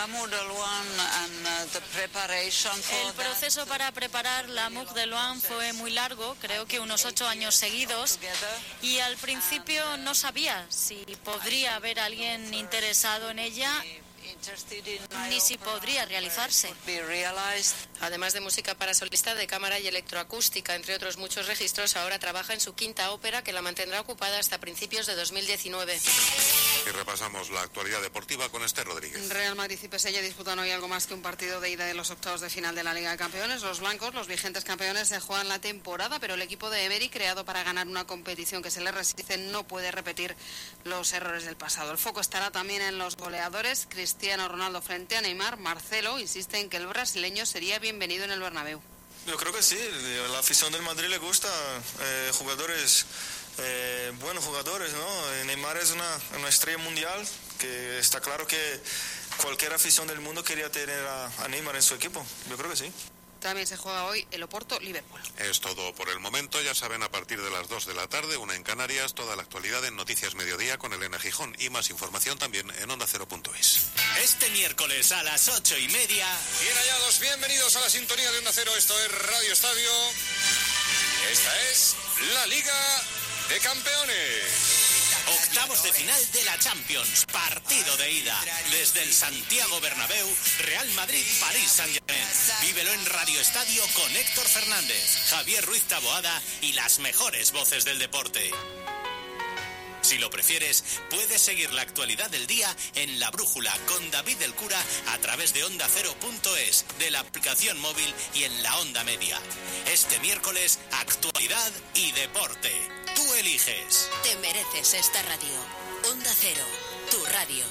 El proceso para preparar L'amour de Loin fue muy largo, creo que unos ocho años seguidos, y al principio no sabía si podría haber alguien interesado en ella ni si podría realizarse. Además de música para solista, de cámara y electroacústica, entre otros muchos registros, ahora trabaja en su quinta ópera que la mantendrá ocupada hasta principios de dos mil diecinueve. Y repasamos la actualidad deportiva con Esther Rodríguez. Real Madrid y P S G disputan hoy algo más que un partido de ida de los octavos de final de la Liga de Campeones. Los blancos, los vigentes campeones, se juegan la temporada, pero el equipo de Emery, creado para ganar una competición que se le resiste, no puede repetir los errores del pasado. El foco estará también en los goleadores. Cristiano Ronaldo frente a Neymar. Marcelo insiste en que el brasileño sería bienvenido en el Bernabéu. Yo creo que sí, la afición del Madrid le gusta, eh, jugadores, eh, buenos jugadores, ¿no? Neymar es una, una estrella mundial, que está claro que cualquier afición del mundo quería tener a, a Neymar en su equipo, yo creo que sí. También se juega hoy el Oporto-Liverpool. Es todo por el momento. Ya saben, a partir de las dos de la tarde, una en Canarias, toda la actualidad en Noticias Mediodía con Elena Gijón y más información también en onda cero punto es. Este miércoles a las ocho y media. Bien hallados, bienvenidos a la sintonía de Onda Cero. Esto es Radio Estadio. Esta es la Liga de Campeones. Octavos de final de la Champions, partido de ida. Desde el Santiago Bernabéu, Real Madrid, París Saint-Germain. Vívelo en Radio Estadio con Héctor Fernández, Javier Ruiz Taboada y las mejores voces del deporte. Si lo prefieres, puedes seguir la actualidad del día en La Brújula con David del Cura a través de onda cero punto es, de la aplicación móvil y en la onda media. Este miércoles, actualidad y deporte. Tú eliges. Te mereces esta radio. Onda Cero, tu radio.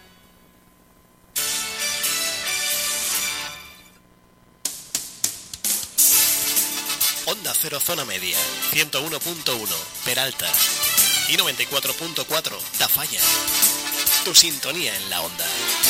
Onda Cero Zona Media, ciento uno punto uno, Peralta. Y noventa y cuatro punto cuatro, Tafalla. Tu sintonía en la onda.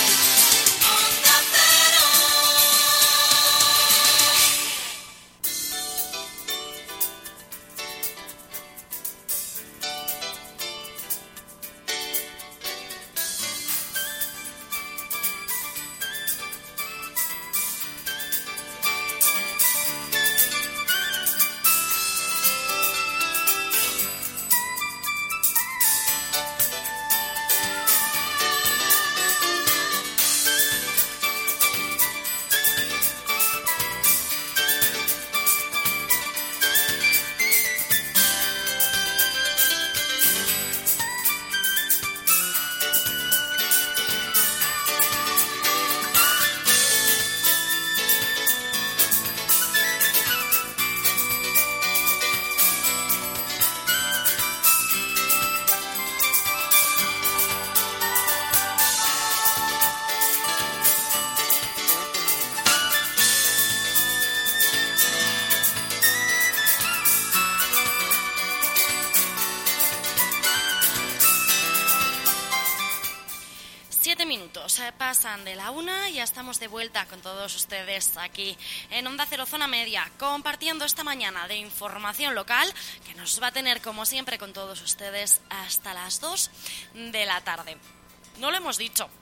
Pasan de la una y ya estamos de vuelta con todos ustedes aquí en Onda Cero Zona Media, compartiendo esta mañana de información local que nos va a tener, como siempre, con todos ustedes hasta las dos de la tarde. No lo hemos dicho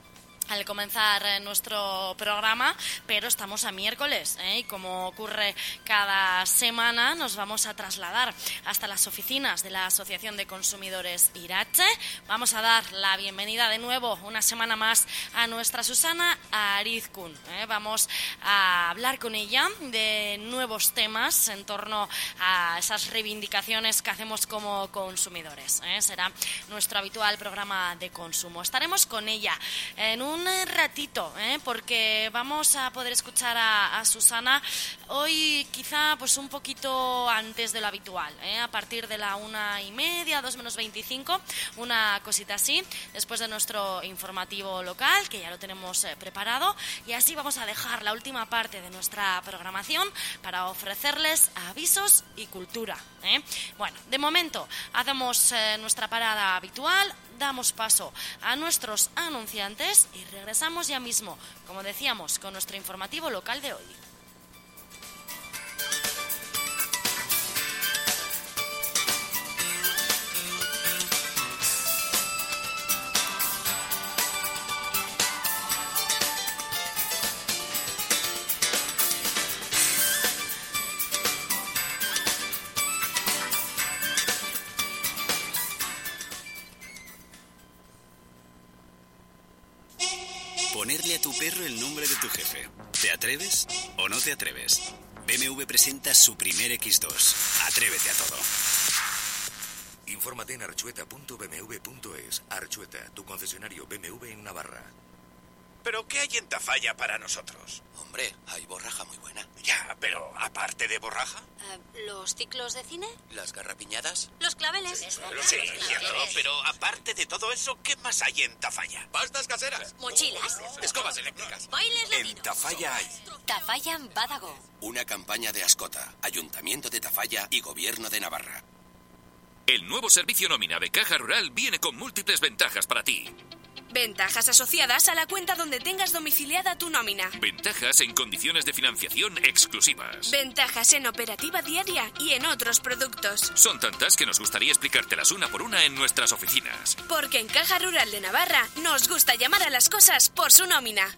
al comenzar eh, nuestro programa, pero estamos a miércoles, ¿eh? Y como ocurre cada semana, nos vamos a trasladar hasta las oficinas de la Asociación de Consumidores Irache. Vamos a dar la bienvenida de nuevo una semana más a nuestra Susana Arizkun. ¿eh? Vamos a hablar con ella de nuevos temas en torno a esas reivindicaciones que hacemos como consumidores. ¿eh? Será nuestro habitual programa de consumo. Estaremos con ella en un ratito, ¿eh? porque vamos a poder escuchar a, a Susana hoy quizá pues un poquito antes de lo habitual, ¿eh? a partir de la una y media, dos menos veinticinco, una cosita así, después de nuestro informativo local, que ya lo tenemos eh, preparado, y así vamos a dejar la última parte de nuestra programación para ofrecerles avisos y cultura. ¿eh? Bueno, de momento hacemos eh, nuestra parada habitual, damos paso a nuestros anunciantes y regresamos ya mismo, como decíamos, con nuestro informativo local de hoy. Ponerle a tu perro el nombre de tu jefe. ¿Te atreves o no te atreves? B M W presenta su primer equis dos. Atrévete a todo. Infórmate en archueta punto b m w punto es. Archueta, tu concesionario B M W en Navarra. ¿Pero qué hay en Tafalla para nosotros? Hombre, hay borraja muy buena. Ya, pero aparte de borraja... Uh, ¿Los ciclos de cine? ¿Las garrapiñadas? ¿Los claveles? Sí, sí, cierto, pero aparte de todo eso, ¿qué más hay en Tafalla? ¿Pastas caseras? ¿Mochilas? ¿Escobas eléctricas? ¿Bailes latinos? En Tafalla hay... Tafalla en Badago. Una campaña de Ascota, Ayuntamiento de Tafalla y Gobierno de Navarra. El nuevo servicio nómina de Caja Rural viene con múltiples ventajas para ti. Ventajas asociadas a la cuenta donde tengas domiciliada tu nómina. Ventajas en condiciones de financiación exclusivas. Ventajas en operativa diaria y en otros productos. Son tantas que nos gustaría explicártelas una por una en nuestras oficinas. Porque en Caja Rural de Navarra nos gusta llamar a las cosas por su nómina.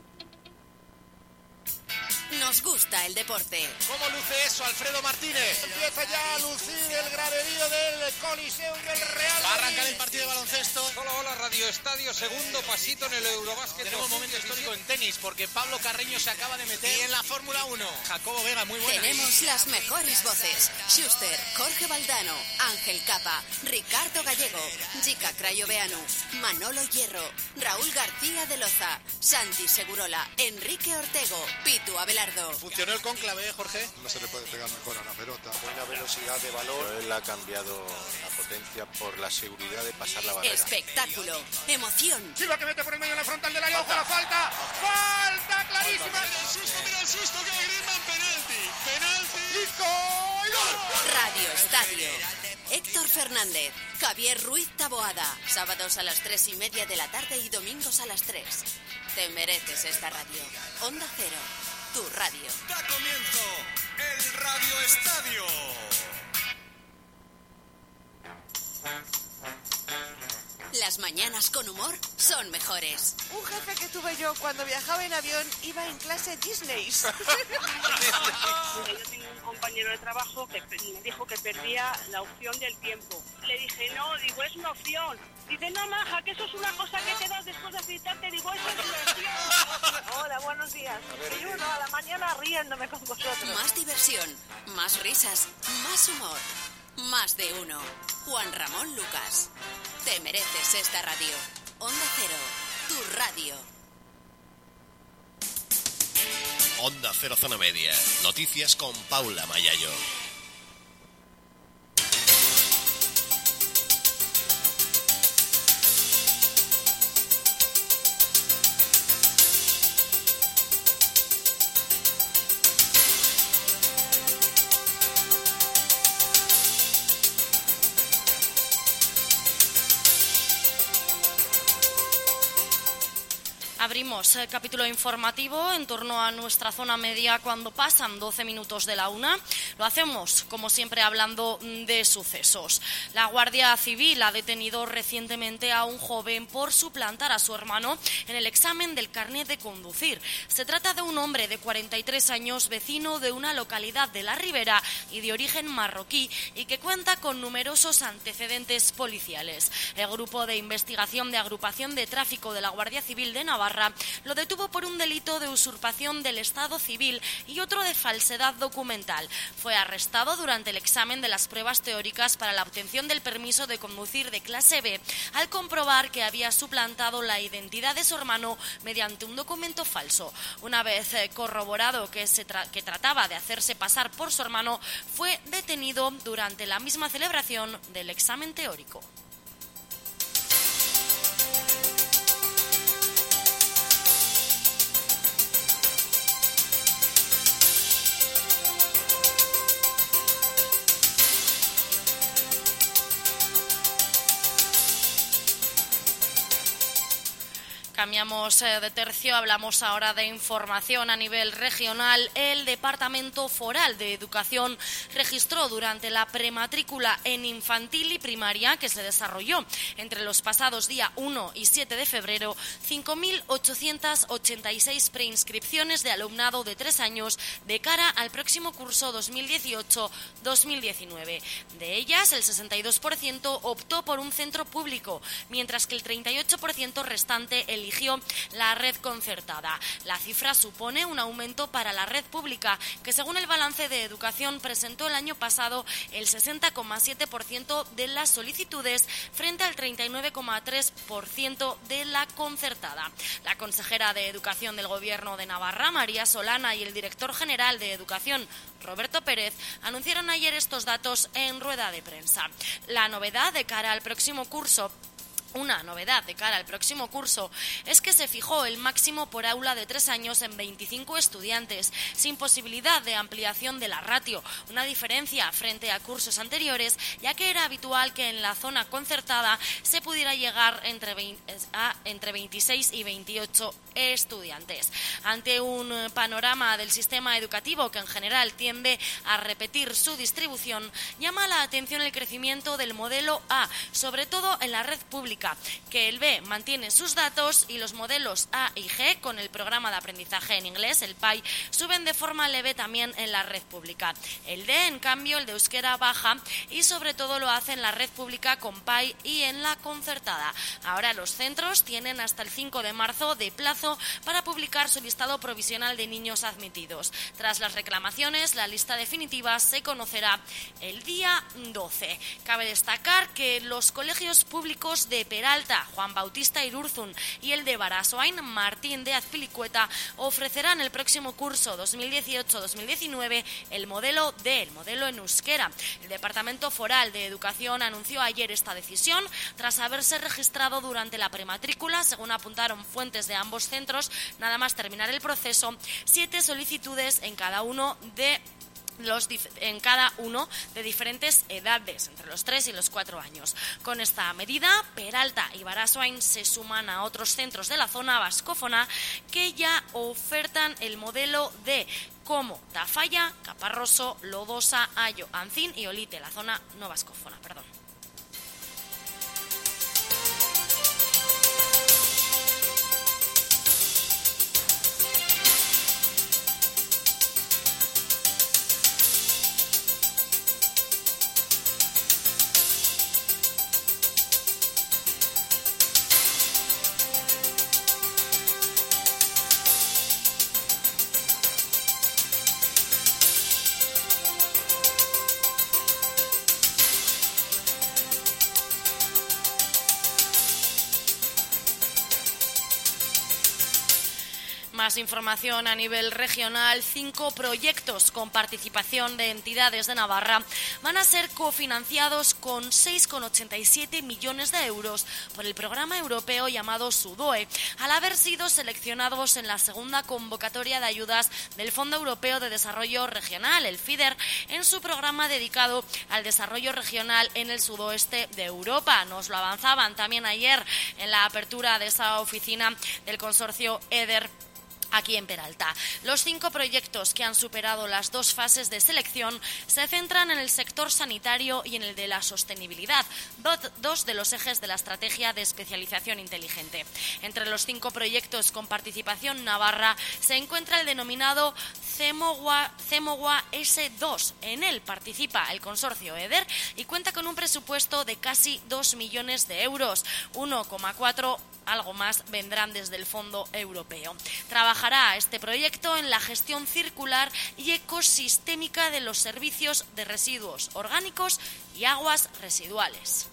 Nos gusta el deporte. ¿Cómo luce eso, Alfredo Martínez? Empieza ya a lucir el graderío del Coliseum del Real Madrid. Va a arrancar el partido de baloncesto. Hola, hola, Radio Estadio, segundo pasito en el Eurobásquet. Tenemos momento histórico en tenis, porque Pablo Carreño se acaba de meter. Y en la Fórmula uno, Jacobo Vega, muy buena. Tenemos las mejores voces. Schuster, Jorge Valdano, Ángel Capa, Ricardo Gallego, Jica Crayoveanu, Manolo Hierro, Raúl García de Loza, Santi Segurola, Enrique Ortego, Pitu Abelardo. ¿Funcionó el cónclave, Jorge? No se le puede pegar mejor a la pelota. Buena velocidad de balón. Él ha cambiado la potencia por la seguridad de pasar la barrera. Espectáculo, emoción. Silva que mete por el medio en la frontal del área. ¡Ojo la falta! ¡Falta clarísima! Mira el susto, mira el susto que hay Griezmann. Penalti, penalti. ¡Y gol! Radio Estadio. Héctor Fernández, Javier Ruiz Taboada. Sábados a las tres y media de la tarde y domingos a las tres. Te mereces esta radio. Onda Cero. Tu radio. Da comienzo el Radio Estadio. Las mañanas con humor son mejores. Un jefe que tuve yo cuando viajaba en avión iba en clase Disney. Yo tengo un compañero de trabajo que me dijo que perdía la opción del tiempo. Le dije, no, digo, es una opción. Dice, no, maja, que eso es una cosa que te das después de afeitarte. Digo, eso es una opción. Hola, buenos días. Y uno a la mañana riéndome con vosotros. Más diversión, más risas, más humor. Más de uno. Juan Ramón Lucas. Te mereces esta radio. Onda Cero, tu radio. Onda Cero Zona Media. Noticias con Paula Mayayo. Abrimos el capítulo informativo en torno a nuestra zona media cuando pasan doce minutos de la una. Lo hacemos, como siempre, hablando de sucesos. La Guardia Civil ha detenido recientemente a un joven por suplantar a su hermano en el examen del carnet de conducir. Se trata de un hombre de cuarenta y tres años, vecino de una localidad de La Ribera y de origen marroquí, y que cuenta con numerosos antecedentes policiales. El Grupo de Investigación de Agrupación de Tráfico de la Guardia Civil de Navarra lo detuvo por un delito de usurpación del Estado civil y otro de falsedad documental. Fue arrestado durante el examen de las pruebas teóricas para la obtención del permiso de conducir de clase B al comprobar que había suplantado la identidad de su hermano mediante un documento falso. Una vez corroborado que, se tra- que trataba de hacerse pasar por su hermano, fue detenido durante la misma celebración del examen teórico. Cambiamos de tercio, hablamos ahora de información a nivel regional. El Departamento Foral de Educación registró durante la prematrícula en infantil y primaria que se desarrolló entre los pasados día uno y siete de febrero cinco mil ochocientas ochenta y seis preinscripciones de alumnado de tres años de cara al próximo curso dos mil dieciocho dos mil diecinueve. De ellas, el sesenta y dos por ciento optó por un centro público, mientras que el treinta y ocho por ciento restante eligió la red concertada. La cifra supone un aumento para la red pública, que según el balance de educación presentó el año pasado el sesenta coma siete por ciento de las solicitudes frente al treinta y nueve coma tres por ciento de la concertada. La consejera de Educación del Gobierno de Navarra, María Solana, y el director general de Educación, Roberto Pérez, anunciaron ayer estos datos en rueda de prensa. La novedad de cara al próximo curso Una novedad de cara al próximo curso es que se fijó el máximo por aula de tres años en veinticinco estudiantes, sin posibilidad de ampliación de la ratio, una diferencia frente a cursos anteriores, ya que era habitual que en la zona concertada se pudiera llegar entre, veinte, a entre veintiséis y veintiocho estudiantes. Ante un panorama del sistema educativo que en general tiende a repetir su distribución, llama la atención el crecimiento del modelo A, sobre todo en la red pública, que el B mantiene sus datos y los modelos A y G con el programa de aprendizaje en inglés, el P A I, suben de forma leve también en la red pública. El D, en cambio, el de euskera, baja y sobre todo lo hace en la red pública con P A I y en la concertada. Ahora los centros tienen hasta el cinco de marzo de plazo para publicar su listado provisional de niños admitidos. Tras las reclamaciones, la lista definitiva se conocerá el día doce. Cabe destacar que los colegios públicos de Peralta, Juan Bautista Irurzun, y el de Barasoain, Martín de Azpilicueta, ofrecerán el próximo curso dos mil dieciocho dos mil diecinueve el modelo D, el modelo en euskera. El Departamento Foral de Educación anunció ayer esta decisión tras haberse registrado durante la prematrícula, según apuntaron fuentes de ambos centros, nada más terminar el proceso, siete solicitudes en cada uno de Los dif- en cada uno de diferentes edades, entre los tres y los cuatro años. Con esta medida, Peralta y Barasoain se suman a otros centros de la zona vascófona que ya ofertan el modelo D, como Tafalla, Caparroso, Lodosa, Ayo, Ancín y Olite, la zona no vascófona, perdón. Más información a nivel regional. Cinco proyectos con participación de entidades de Navarra van a ser cofinanciados con seis coma ochenta y siete millones de euros por el programa europeo llamado SUDOE, al haber sido seleccionados en la segunda convocatoria de ayudas del Fondo Europeo de Desarrollo Regional, el FEDER, en su programa dedicado al desarrollo regional en el sudoeste de Europa. Nos lo avanzaban también ayer en la apertura de esa oficina del consorcio EDER aquí en Peralta. Los cinco proyectos que han superado las dos fases de selección se centran en el sector sanitario y en el de la sostenibilidad, dos de los ejes de la estrategia de especialización inteligente. Entre los cinco proyectos con participación navarra se encuentra el denominado CEMOGUA, CEMOGUA ese dos. En él participa el consorcio EDER y cuenta con un presupuesto de casi dos millones de euros, uno coma cuatro algo más vendrán desde el Fondo Europeo. Trabajará este proyecto en la gestión circular y ecosistémica de los servicios de residuos orgánicos y aguas residuales.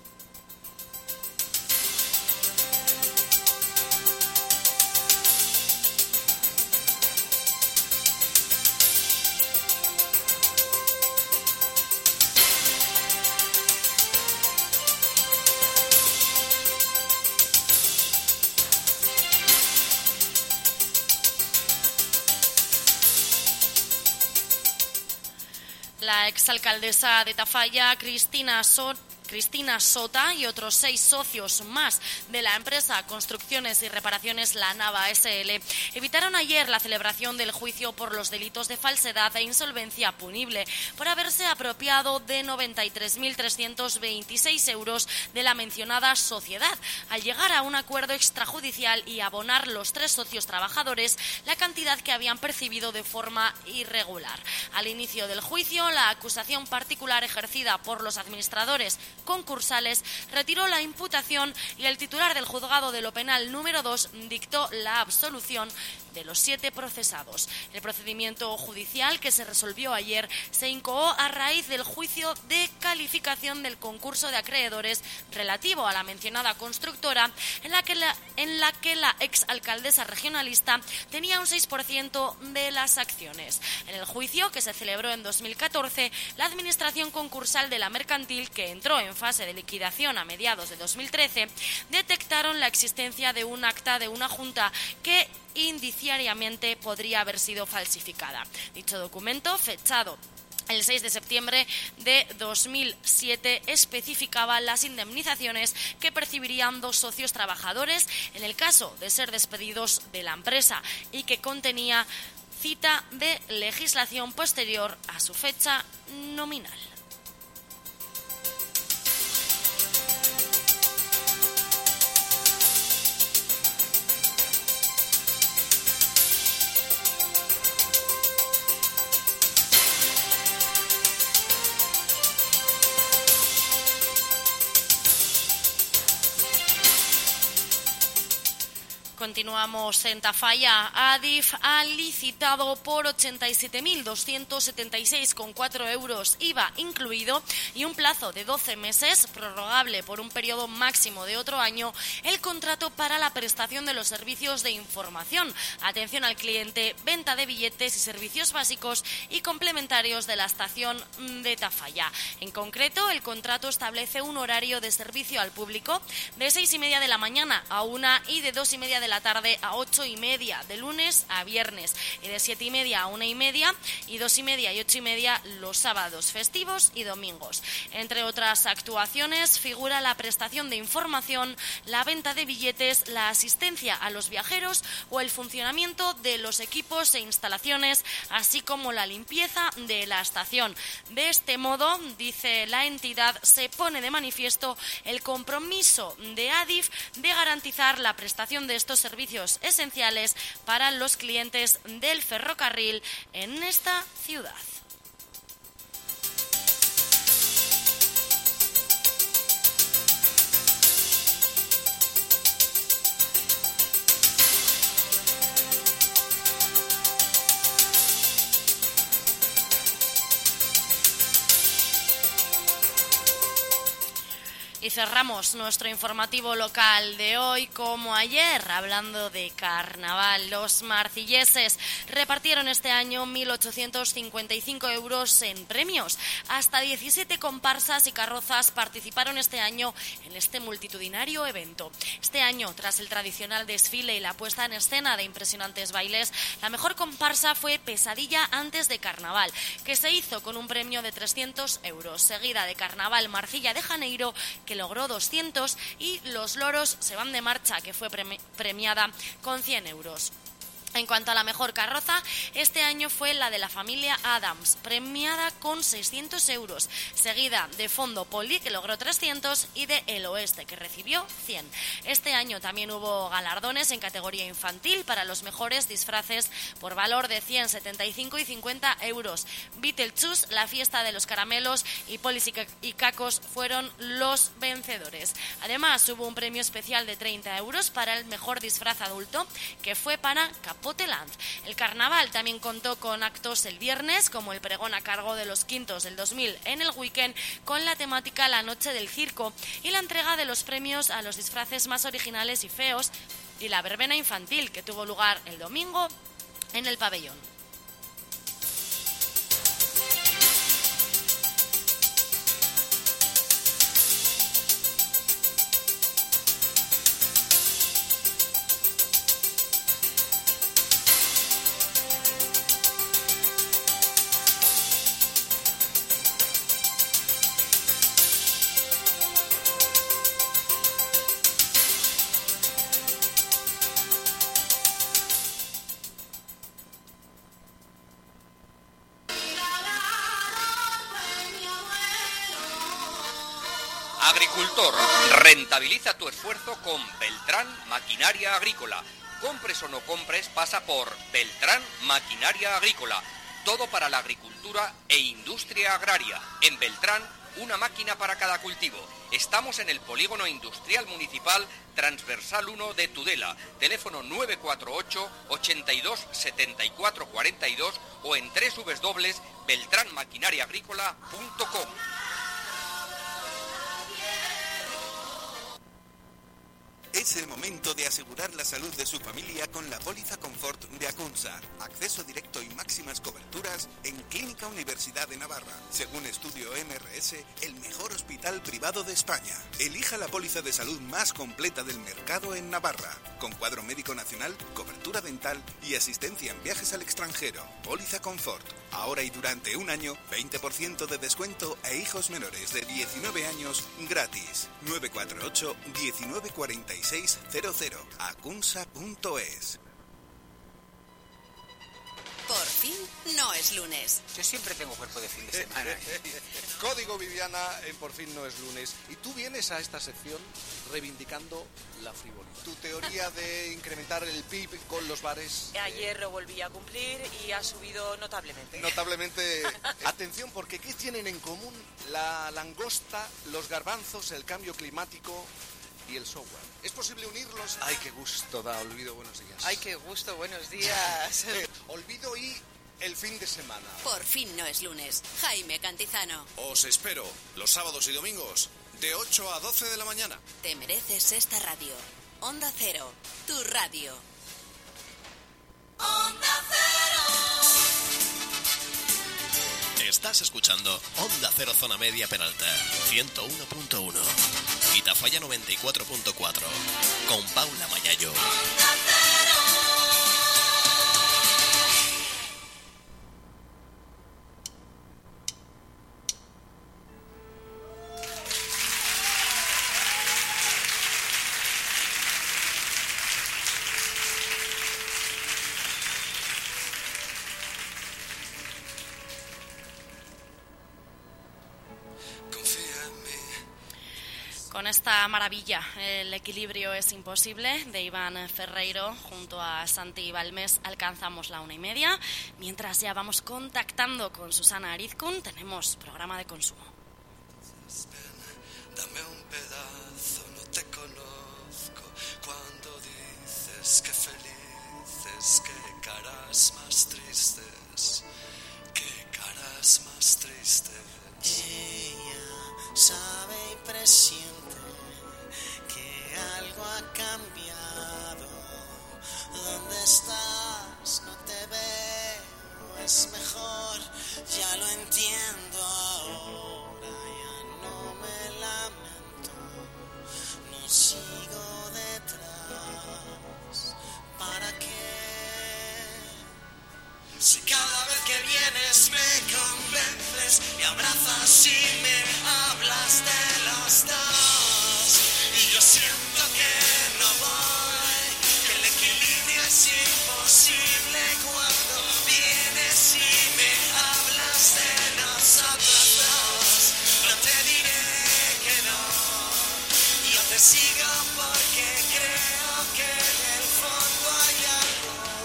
La exalcaldesa de Tafalla, Cristina Sot, Cristina Sota y otros seis socios más de la empresa Construcciones y Reparaciones La Nava ese ele evitaron ayer la celebración del juicio por los delitos de falsedad e insolvencia punible por haberse apropiado de noventa y tres mil trescientos veintiséis euros de la mencionada sociedad, al llegar a un acuerdo extrajudicial y abonar los tres socios trabajadores la cantidad que habían percibido de forma irregular. Al inicio del juicio, la acusación particular ejercida por los administradores concursales retiró la imputación y el titular del juzgado de lo penal número dos dictó la absolución de los siete procesados. El procedimiento judicial que se resolvió ayer se incoó a raíz del juicio de calificación del concurso de acreedores relativo a la mencionada constructora, en la que la, en la, que la exalcaldesa regionalista tenía un seis por ciento de las acciones. En el juicio, que se celebró en dos mil catorce, la administración concursal de la mercantil, que entró en fase de liquidación a mediados de dos mil trece, detectaron la existencia de un acta de una junta que indiciariamente podría haber sido falsificada. Dicho documento, fechado el seis de septiembre de dos mil siete, especificaba las indemnizaciones que percibirían dos socios trabajadores en el caso de ser despedidos de la empresa y que contenía cita de legislación posterior a su fecha nominal. Continuamos en Tafalla. Adif ha licitado por ochenta y siete mil doscientos setenta y seis coma cuatro euros I V A incluido y un plazo de doce meses, prorrogable por un periodo máximo de otro año, el contrato para la prestación de los servicios de información, atención al cliente, venta de billetes y servicios básicos y complementarios de la estación de Tafalla. En concreto, el contrato establece un horario de servicio al público de seis y media de la mañana a una y de dos y media de la tarde a ocho y media, de lunes a viernes, y de siete y media a una y media, y dos y media y ocho y media los sábados, festivos y domingos. Entre otras actuaciones figura la prestación de información, la venta de billetes, la asistencia a los viajeros o el funcionamiento de los equipos e instalaciones, así como la limpieza de la estación. De este modo, dice la entidad, se pone de manifiesto el compromiso de Adif de garantizar la prestación de estos servicios esenciales para los clientes del ferrocarril en esta ciudad. Y cerramos nuestro informativo local de hoy como ayer, hablando de carnaval. Los marcilleses repartieron este año mil ochocientos cincuenta y cinco euros en premios. Hasta diecisiete comparsas y carrozas participaron este año en este multitudinario evento. Este año, tras el tradicional desfile y la puesta en escena de impresionantes bailes, la mejor comparsa fue Pesadilla antes de Carnaval, que se hizo con un premio de trescientos euros, seguida de Carnaval Marcilla de Janeiro, que logró doscientos, y Los Loros se van de marcha, que fue premi- premiada con cien euros. En cuanto a la mejor carroza, este año fue la de la familia Adams, premiada con seiscientos euros, seguida de Fondo Poli, que logró trescientos, y de El Oeste, que recibió cien. Este año también hubo galardones en categoría infantil para los mejores disfraces por valor de cien, setenta y cinco y cincuenta euros. Beetlejuice, La Fiesta de los Caramelos y Polis y Cacos fueron los vencedores. Además, hubo un premio especial de treinta euros para el mejor disfraz adulto, que fue para Poteland. El carnaval también contó con actos el viernes, como el pregón a cargo de los quintos del dos mil en el weekend, con la temática La Noche del Circo, y la entrega de los premios a los disfraces más originales y feos, y la verbena infantil, que tuvo lugar el domingo en el pabellón. Agricultor, rentabiliza tu esfuerzo con Beltrán Maquinaria Agrícola. Compres o no compres, pasa por Beltrán Maquinaria Agrícola. Todo para la agricultura e industria agraria. En Beltrán, una máquina para cada cultivo. Estamos en el Polígono Industrial Municipal Transversal uno de Tudela. Teléfono nueve cuatro ocho, ochenta y dos, setenta y cuatro cuarenta y dos o en doble u doble u doble u punto beltrán maquinaria agrícola punto com. Es el momento de asegurar la salud de su familia con la póliza Confort de Acunsa. Acceso directo y máximas coberturas en Clínica Universidad de Navarra. Según estudio M R S, el mejor hospital privado de España. Elija la póliza de salud más completa del mercado en Navarra. Con cuadro médico nacional, cobertura dental y asistencia en viajes al extranjero. Póliza Confort. Ahora y durante un año, veinte por ciento de descuento e hijos menores de diecinueve años gratis. nueve cuatro ocho, diecinueve cuarenta y seis cero cero. acunsa punto es. Por fin no es lunes. Yo siempre tengo cuerpo de fin de semana. Código Viviana en Por fin no es lunes. Y tú vienes a esta sección reivindicando la frivolidad. Tu teoría de incrementar el P I B con los bares. Ayer lo volví a cumplir y ha subido notablemente. Notablemente. Atención, porque ¿qué tienen en común la langosta, los garbanzos, el cambio climático y el software? ¿Es posible unirlos? Ay, qué gusto da Olvido, buenos días. Ay, qué gusto, buenos días. Olvido y el fin de semana. Por fin no es lunes. Jaime Cantizano. Os espero los sábados y domingos de ocho a doce de la mañana. Te mereces esta radio. Onda Cero, tu radio. Onda Cero. Estás escuchando Onda Cero Zona Media Peralta, ciento uno punto uno. Y Tafalla noventa y cuatro punto cuatro. Con Paula Mayayo. Con esta maravilla, El equilibrio es imposible, de Iván Ferreiro, junto a Santi Balmes, alcanzamos la una y media. Mientras ya vamos contactando con Susana Arizkun, tenemos programa de consumo. Dame un pedazo, no te conozco. Cuando dices que felices, qué caras más tristes, qué caras más tristes. Ella sabe y presiente que algo ha cambiado. ¿Dónde estás? No te veo, es mejor, ya lo entiendo ahora, ya no me lamento, no sigo detrás. ¿Para qué? Si cada vez que vienes me convences, me abrazas y me hablas de los dos, y yo siento que no voy, que el equilibrio es imposible cuando vienes y me hablas de nosotros dos. No te diré que no, yo te sigo porque creo que en el fondo hay algo.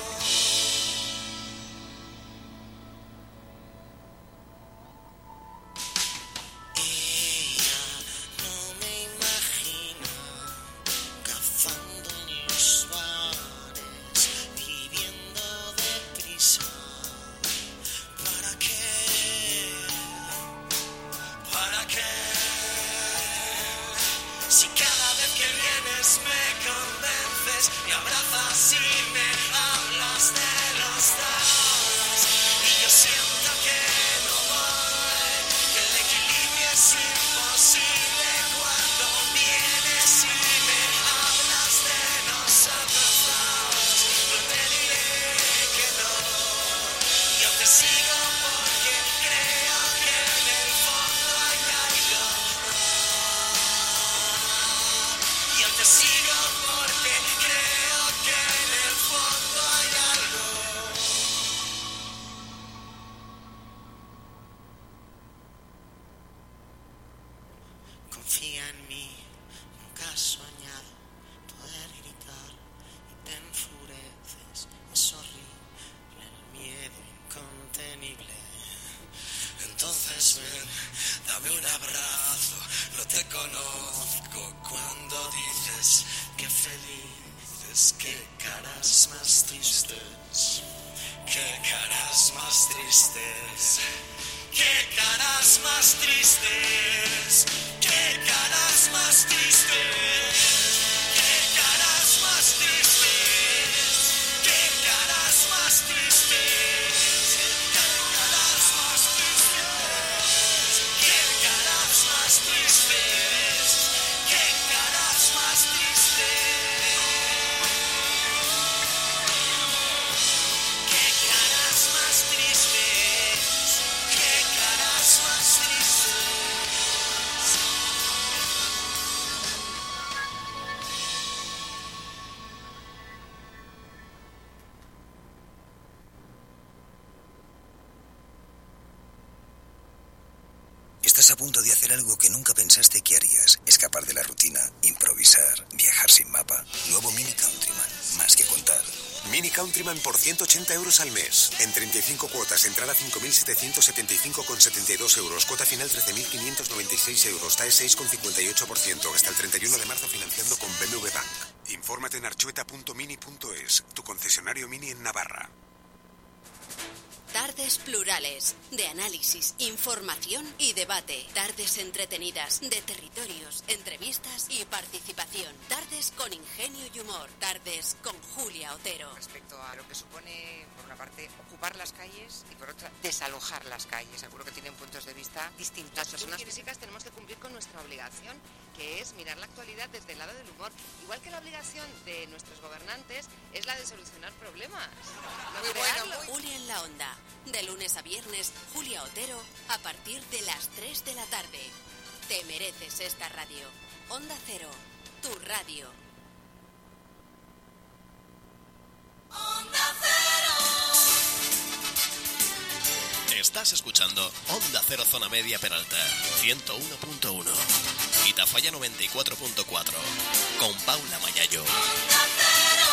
Confía en mí, nunca has soñado poder gritar y te enfureces, es horrible el miedo incontenible. Entonces ven, dame un abrazo, no te conozco cuando dices que felices, qué caras más tristes, qué caras más tristes, qué caras más tristes. ¡Qué caras más tristes! ¡Qué caras más tristes! ¡Qué caras más tristes! ¡Qué caras más tristes! ¡Qué caras más tristes! ¡Qué caras más tristes! ¡Qué caras más tristes! ¡Qué caras más tristes! Estás a punto de hacer algo que nunca pensaste que harías. Escapar de la rutina, improvisar, viajar sin mapa. Nuevo Mini Countryman. Más que contar. Mini Countryman por ciento ochenta euros al mes. En treinta y cinco cuotas, entrada cinco mil setecientos setenta y cinco con setenta y dos euros. Cuota final trece mil quinientos noventa y seis euros. T A E seis con cincuenta y ocho por ciento. Hasta el treinta y uno de marzo financiando con B M W Bank. Infórmate en archueta punto mini punto es, tu concesionario Mini en Navarra. Tardes plurales, de análisis, información y debate. Tardes entretenidas, de territorios, entrevistas y participación. Tardes con ingenio y humor. Tardes con Julia Otero. Respecto a lo que supone, por una parte, ocupar las calles y por otra, desalojar las calles. Seguro que tienen puntos de vista distintos. Las personas físicas tenemos que cumplir con nuestra obligación, que es mirar la actualidad desde el lado del humor. Igual que la obligación de nuestros gobernantes es la de solucionar problemas. No Muy crearlo. bueno. Julia en la Onda. De lunes a viernes, Julia Otero, a partir de las tres de la tarde. Te mereces esta radio. Onda Cero, tu radio. Onda Cero. Estás escuchando Onda Cero Zona Media Peralta, ciento uno punto uno. Y Tafalla noventa y cuatro punto cuatro. Con Paula Mayayo. Onda Cero.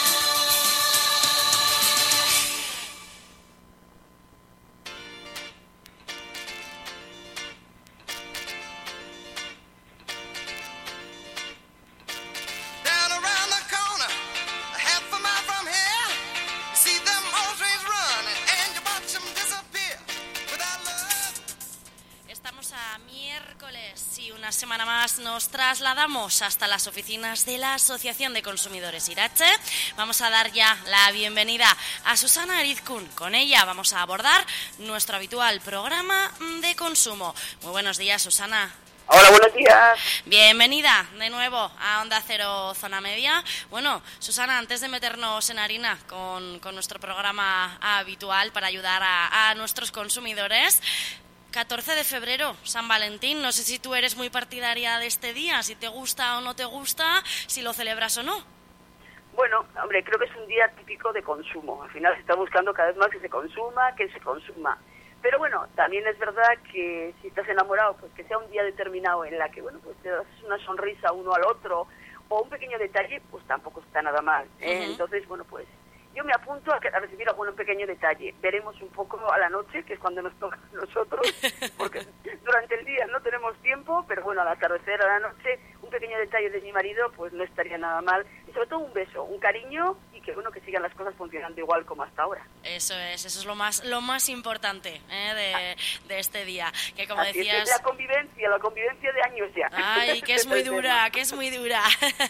estamos a miércoles y una semana más nos trasladamos hasta las oficinas de la Asociación de Consumidores Irache. Vamos a dar ya la bienvenida a Susana Arizkun. Con ella vamos a abordar nuestro habitual programa de consumo. Muy buenos días, Susana. Hola, buenos días. Bienvenida de nuevo a Onda Cero Zona Media. Bueno, Susana, antes de meternos en harina con, con nuestro programa habitual para ayudar a, a nuestros consumidores, catorce de febrero, San Valentín, no sé si tú eres muy partidaria de este día, si te gusta o no te gusta, si lo celebras o no. Bueno, hombre, creo que es un día típico de consumo. Al final se está buscando cada vez más que se consuma, que se consuma. Pero bueno, también es verdad que si estás enamorado, pues que sea un día determinado en la que, bueno, pues te das una sonrisa uno al otro o un pequeño detalle, pues tampoco está nada mal, ¿eh? Uh-huh. Entonces, bueno, pues yo me apunto a, que, a recibir algún pequeño detalle. Veremos un poco a la noche, que es cuando nos toca a nosotros, porque durante el día no tenemos tiempo, pero bueno, al atardecer, a la noche, un pequeño detalle de mi marido, pues no estaría nada mal. Y sobre todo un beso, un cariño y que, bueno, que sigan las cosas funcionando igual como hasta ahora. Eso es, eso es lo más lo más importante, ¿eh? de, de este día. Que como Así decías... es, la convivencia, la convivencia de años ya. Ay, que es muy dura, que es muy dura.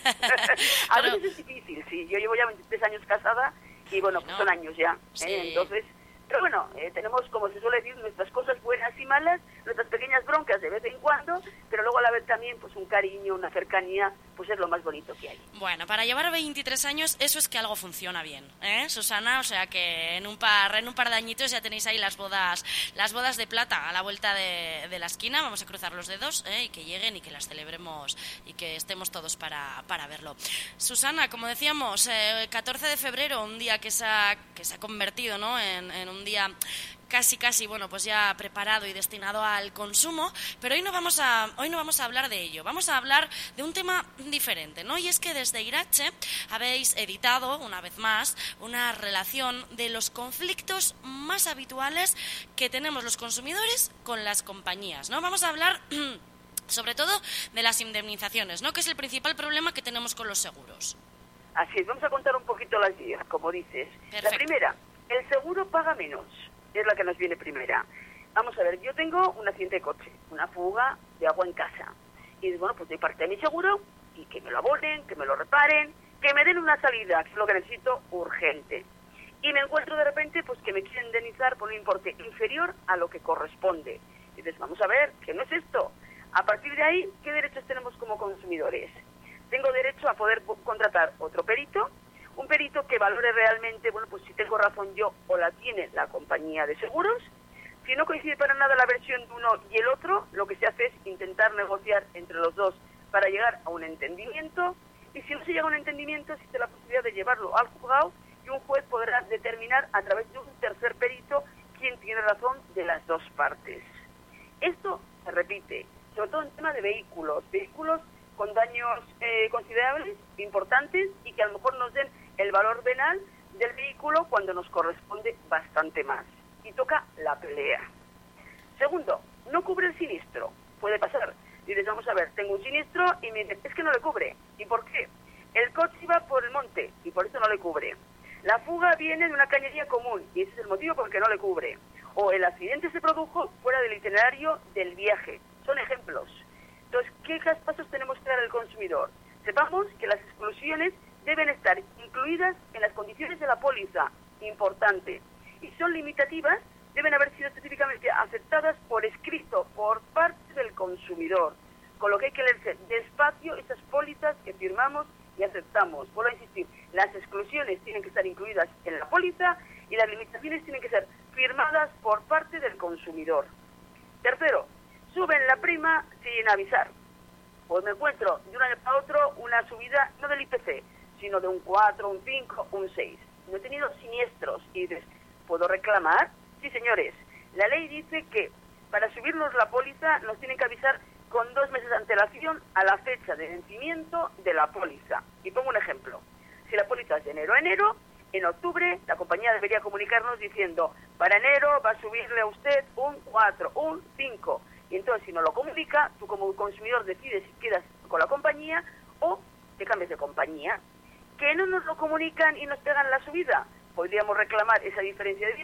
A Pero... veces es difícil, sí. Yo llevo ya veintitrés años casada y bueno, pues son años ya, sí. ¿eh? Entonces, pero bueno, eh, tenemos, como se suele decir, nuestras cosas buenas y malas, nuestras pequeñas broncas de vez en cuando, pero luego a la vez también, pues un cariño, una cercanía, pues es lo más bonito que hay. Bueno, para llevar veintitrés años, eso es que algo funciona bien, ¿eh, Susana? O sea que en un par en un par de añitos ya tenéis ahí las bodas las bodas de plata a la vuelta de, de la esquina. Vamos a cruzar los dedos, ¿eh? Y que lleguen y que las celebremos y que estemos todos para, para verlo. Susana, como decíamos, eh, catorce de febrero, un día que se ha, que se ha convertido, ¿no? en, en un día casi casi bueno pues ya preparado y destinado al consumo, pero hoy no vamos a hoy no vamos a hablar de ello, vamos a hablar de un tema diferente, ¿no? Y es que desde Irache habéis editado una vez más una relación de los conflictos más habituales que tenemos los consumidores con las compañías, ¿no? Vamos a hablar sobre todo de las indemnizaciones, ¿no? Que es el principal problema que tenemos con los seguros. Así es, vamos a contar un poquito las vías, como dices. Perfecto. La primera, el seguro paga menos, es la que nos viene primera. Vamos a ver, yo tengo un accidente de coche, una fuga de agua en casa. Y bueno, pues doy parte de mi seguro y que me lo abonen, que me lo reparen, que me den una salida, que es lo que necesito urgente. Y me encuentro de repente pues que me quieren indemnizar por un importe inferior a lo que corresponde. Y dices, vamos a ver, ¿qué no es esto? A partir de ahí, ¿qué derechos tenemos como consumidores? Tengo derecho a poder contratar otro perito, un perito que valore realmente, bueno, pues si tengo razón yo o la tiene la compañía de seguros. Si no coincide para nada la versión de uno y el otro, lo que se hace es intentar negociar entre los dos para llegar a un entendimiento. Y si no se llega a un entendimiento, existe la posibilidad de llevarlo al juzgado y un juez podrá determinar a través de un tercer perito quién tiene razón de las dos partes. Esto se repite, sobre todo en tema de vehículos, vehículos con daños eh, considerables, importantes, y que a lo mejor nos den el valor venal del vehículo cuando nos corresponde bastante más. Y toca la pelea. Segundo, no cubre el siniestro. Puede pasar. Dices, vamos a ver, tengo un siniestro y me dicen, es que no le cubre. ¿Y por qué? El coche iba por el monte y por eso no le cubre. La fuga viene de una cañería común y ese es el motivo por el que no le cubre. O el accidente se produjo fuera del itinerario del viaje. Son ejemplos. Entonces, ¿qué pasos tenemos que dar al consumidor? Sepamos que las exclusiones deben estar incluidas en las condiciones de la póliza, importante. Y si son limitativas, deben haber sido específicamente aceptadas por escrito, por parte del consumidor. Con lo que hay que leerse despacio esas pólizas que firmamos y aceptamos. Vuelvo a insistir, las exclusiones tienen que estar incluidas en la póliza y las limitaciones tienen que ser firmadas por parte del consumidor. Tercero, suben la prima sin avisar. Pues me encuentro de un año para otro una subida no del I P C, sino de un cuatro, un cinco, un seis. No he tenido siniestros. Y dices, ¿puedo reclamar? Sí, señores. La ley dice que para subirnos la póliza nos tienen que avisar con dos meses de antelación a la fecha de vencimiento de la póliza. Y pongo un ejemplo. Si la póliza es de enero a enero, en octubre la compañía debería comunicarnos diciendo, para enero va a subirle a usted un cuatro, un cinco. Y entonces, si no lo comunica, tú como consumidor decides si quedas con la compañía o te cambias de compañía. ¿Que no nos lo comunican y nos pegan la subida? Podríamos reclamar esa diferencia de dinero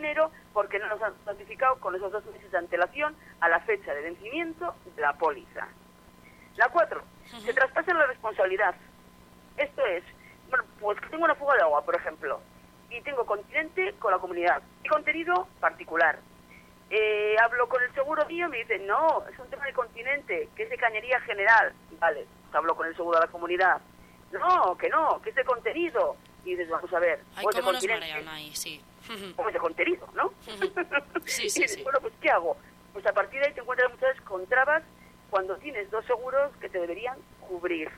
porque no nos han notificado con esos dos meses de antelación a la fecha de vencimiento de la póliza. La cuatro, uh-huh. se traspasa la responsabilidad. Esto es, bueno, pues que tengo una fuga de agua, por ejemplo, y tengo continente con la comunidad y contenido particular. Eh, hablo con el seguro mío y me dicen, no, es un tema de continente, que es de cañería general. Vale, pues hablo con el seguro de la comunidad. No, que no, que es de contenido. Y dices, vamos a ver, Ay, pues de cómo nos continente. marean ahí, sí. Pues de contenido, ¿no? Sí, sí, y dices, sí. bueno, pues ¿qué hago? Pues a partir de ahí te encuentras muchas veces con trabas cuando tienes dos seguros que te deberían cubrir.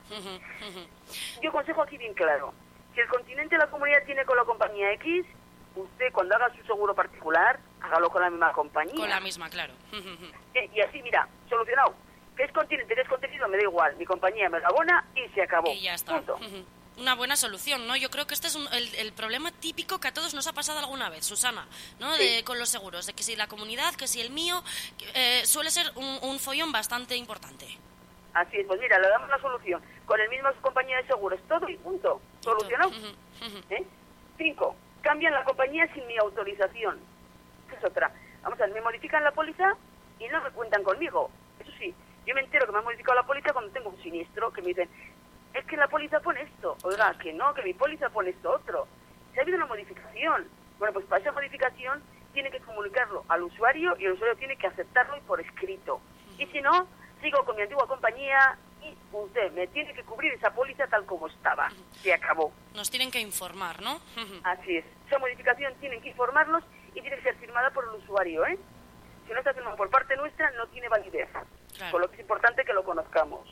Yo aconsejo aquí bien claro, si el continente de la comunidad tiene con la compañía X, usted cuando haga su seguro particular, hágalo con la misma compañía. Con la misma, claro. Eh, y así, mira, solucionado. ¿Qué es continente? ¿Qué es contenido? Me da igual. Mi compañía me lo abona y se acabó. Y ya está. Punto. Una buena solución, ¿no? Yo creo que este es un- el, el problema típico que a todos nos ha pasado alguna vez, Susana, ¿no? De, Sí. con los seguros, de que si la comunidad, que si el mío, que, eh, suele ser un, un follón bastante importante. Así es, pues mira, le damos la solución. Con el mismo compañía de seguros, todo y punto. Solucionado. ¿Eh? Cinco, cambian la compañía sin mi autorización. Esa es otra. Vamos a ver, me modifican la póliza y no me cuentan conmigo. Eso sí, yo me entero que me han modificado la póliza cuando tengo un siniestro, que me dicen, es que la póliza pone esto. Oiga, que no, que mi póliza pone esto otro. Si ha habido una modificación, bueno, pues para esa modificación tiene que comunicarlo al usuario y el usuario tiene que aceptarlo y por escrito. Y si no, sigo con mi antigua compañía y usted me tiene que cubrir esa póliza tal como estaba. Se acabó. Nos tienen que informar, ¿no? Así es. Esa modificación tienen que informarnos y tiene que ser firmada por el usuario, ¿eh? Si no está firmada por parte nuestra, no tiene validez. Claro. Por lo que es importante que lo conozcamos.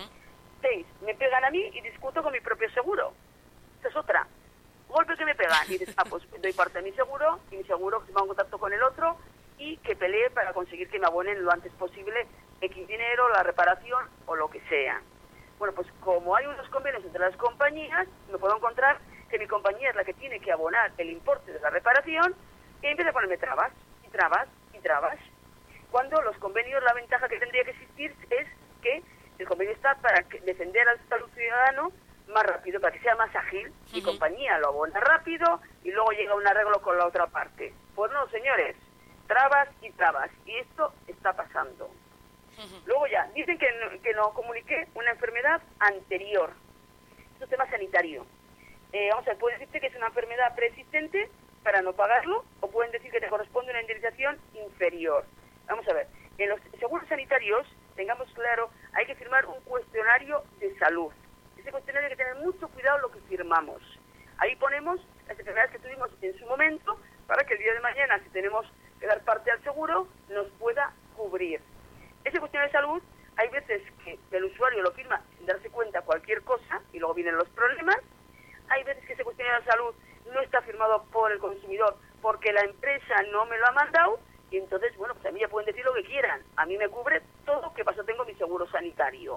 Seis, me pegan a mí y discuto con mi propio seguro. Esa es otra. Golpe que me pegan y dices, ah, pues doy parte de mi seguro y mi seguro se ponga en contacto con el otro y que pelee para conseguir que me abonen lo antes posible X dinero, la reparación o lo que sea. Bueno, pues como hay unos convenios entre las compañías, me puedo encontrar que mi compañía es la que tiene que abonar el importe de la reparación y empieza a ponerme trabas y trabas y trabas. Cuando los convenios, la ventaja que tendría que existir es que el convenio está para que defender al salud ciudadano más rápido, para que sea más ágil. Mi Ujú. compañía lo abona rápido y luego llega un arreglo con la otra parte. Pues no, señores, trabas y trabas. Y esto está pasando. Luego ya, dicen que no, que no comuniqué una enfermedad anterior. Esto es tema sanitario. Eh, vamos a ver, pueden decirte que es una enfermedad preexistente para no pagarlo, o pueden decir que te corresponde una indemnización inferior. Vamos a ver, en los seguros sanitarios, tengamos claro, hay que firmar un cuestionario de salud. Ese cuestionario hay que tener mucho cuidado lo que firmamos. Ahí ponemos las enfermedades que tuvimos en su momento, para que el día de mañana, si tenemos que dar parte al seguro, nos pueda cubrir. Ese cuestionario de salud, hay veces que el usuario lo firma sin darse cuenta cualquier cosa, y luego vienen los problemas. Hay veces que ese cuestionario de salud no está firmado por el consumidor porque la empresa no me lo ha mandado, y entonces, bueno, pues a mí ya pueden decir lo que quieran. A mí me cubre todo, que pasó, tengo mi seguro sanitario.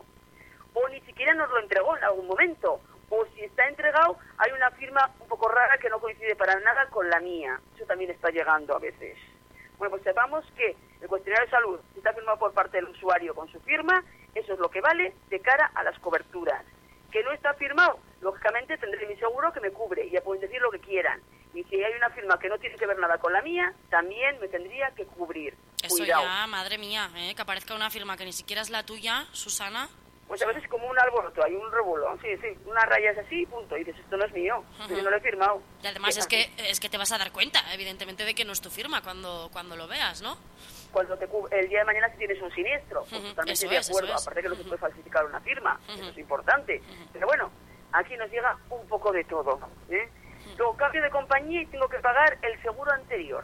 O ni siquiera nos lo entregó en algún momento. O si está entregado, hay una firma un poco rara que no coincide para nada con la mía. Eso también está llegando a veces. Bueno, pues sepamos que el cuestionario de salud está firmado por parte del usuario con su firma, eso es lo que vale de cara a las coberturas. Que no está firmado, lógicamente tendré mi seguro que me cubre, y ya pueden decir lo que quieran. Y si hay una firma que no tiene que ver nada con la mía, también me tendría que cubrir. Eso Cuidado. ya, madre mía, ¿eh? Que aparezca una firma que ni siquiera es la tuya, Susana. Pues a veces como un alboroto, hay un revuelo, sí, sí, una raya es así, punto, y dices, esto no es mío, yo no lo he firmado. Y además Sí, es que es que te vas a dar cuenta, evidentemente, de que no es tu firma cuando, cuando lo veas, ¿no? Cuando te cubre, el día de mañana si tienes un siniestro, pues Ujú, totalmente eso de es, acuerdo, eso es. aparte que no se puede falsificar una firma, eso es importante. Pero bueno, aquí nos llega un poco de todo, ¿eh? Luego cambio de compañía y tengo que pagar el seguro anterior.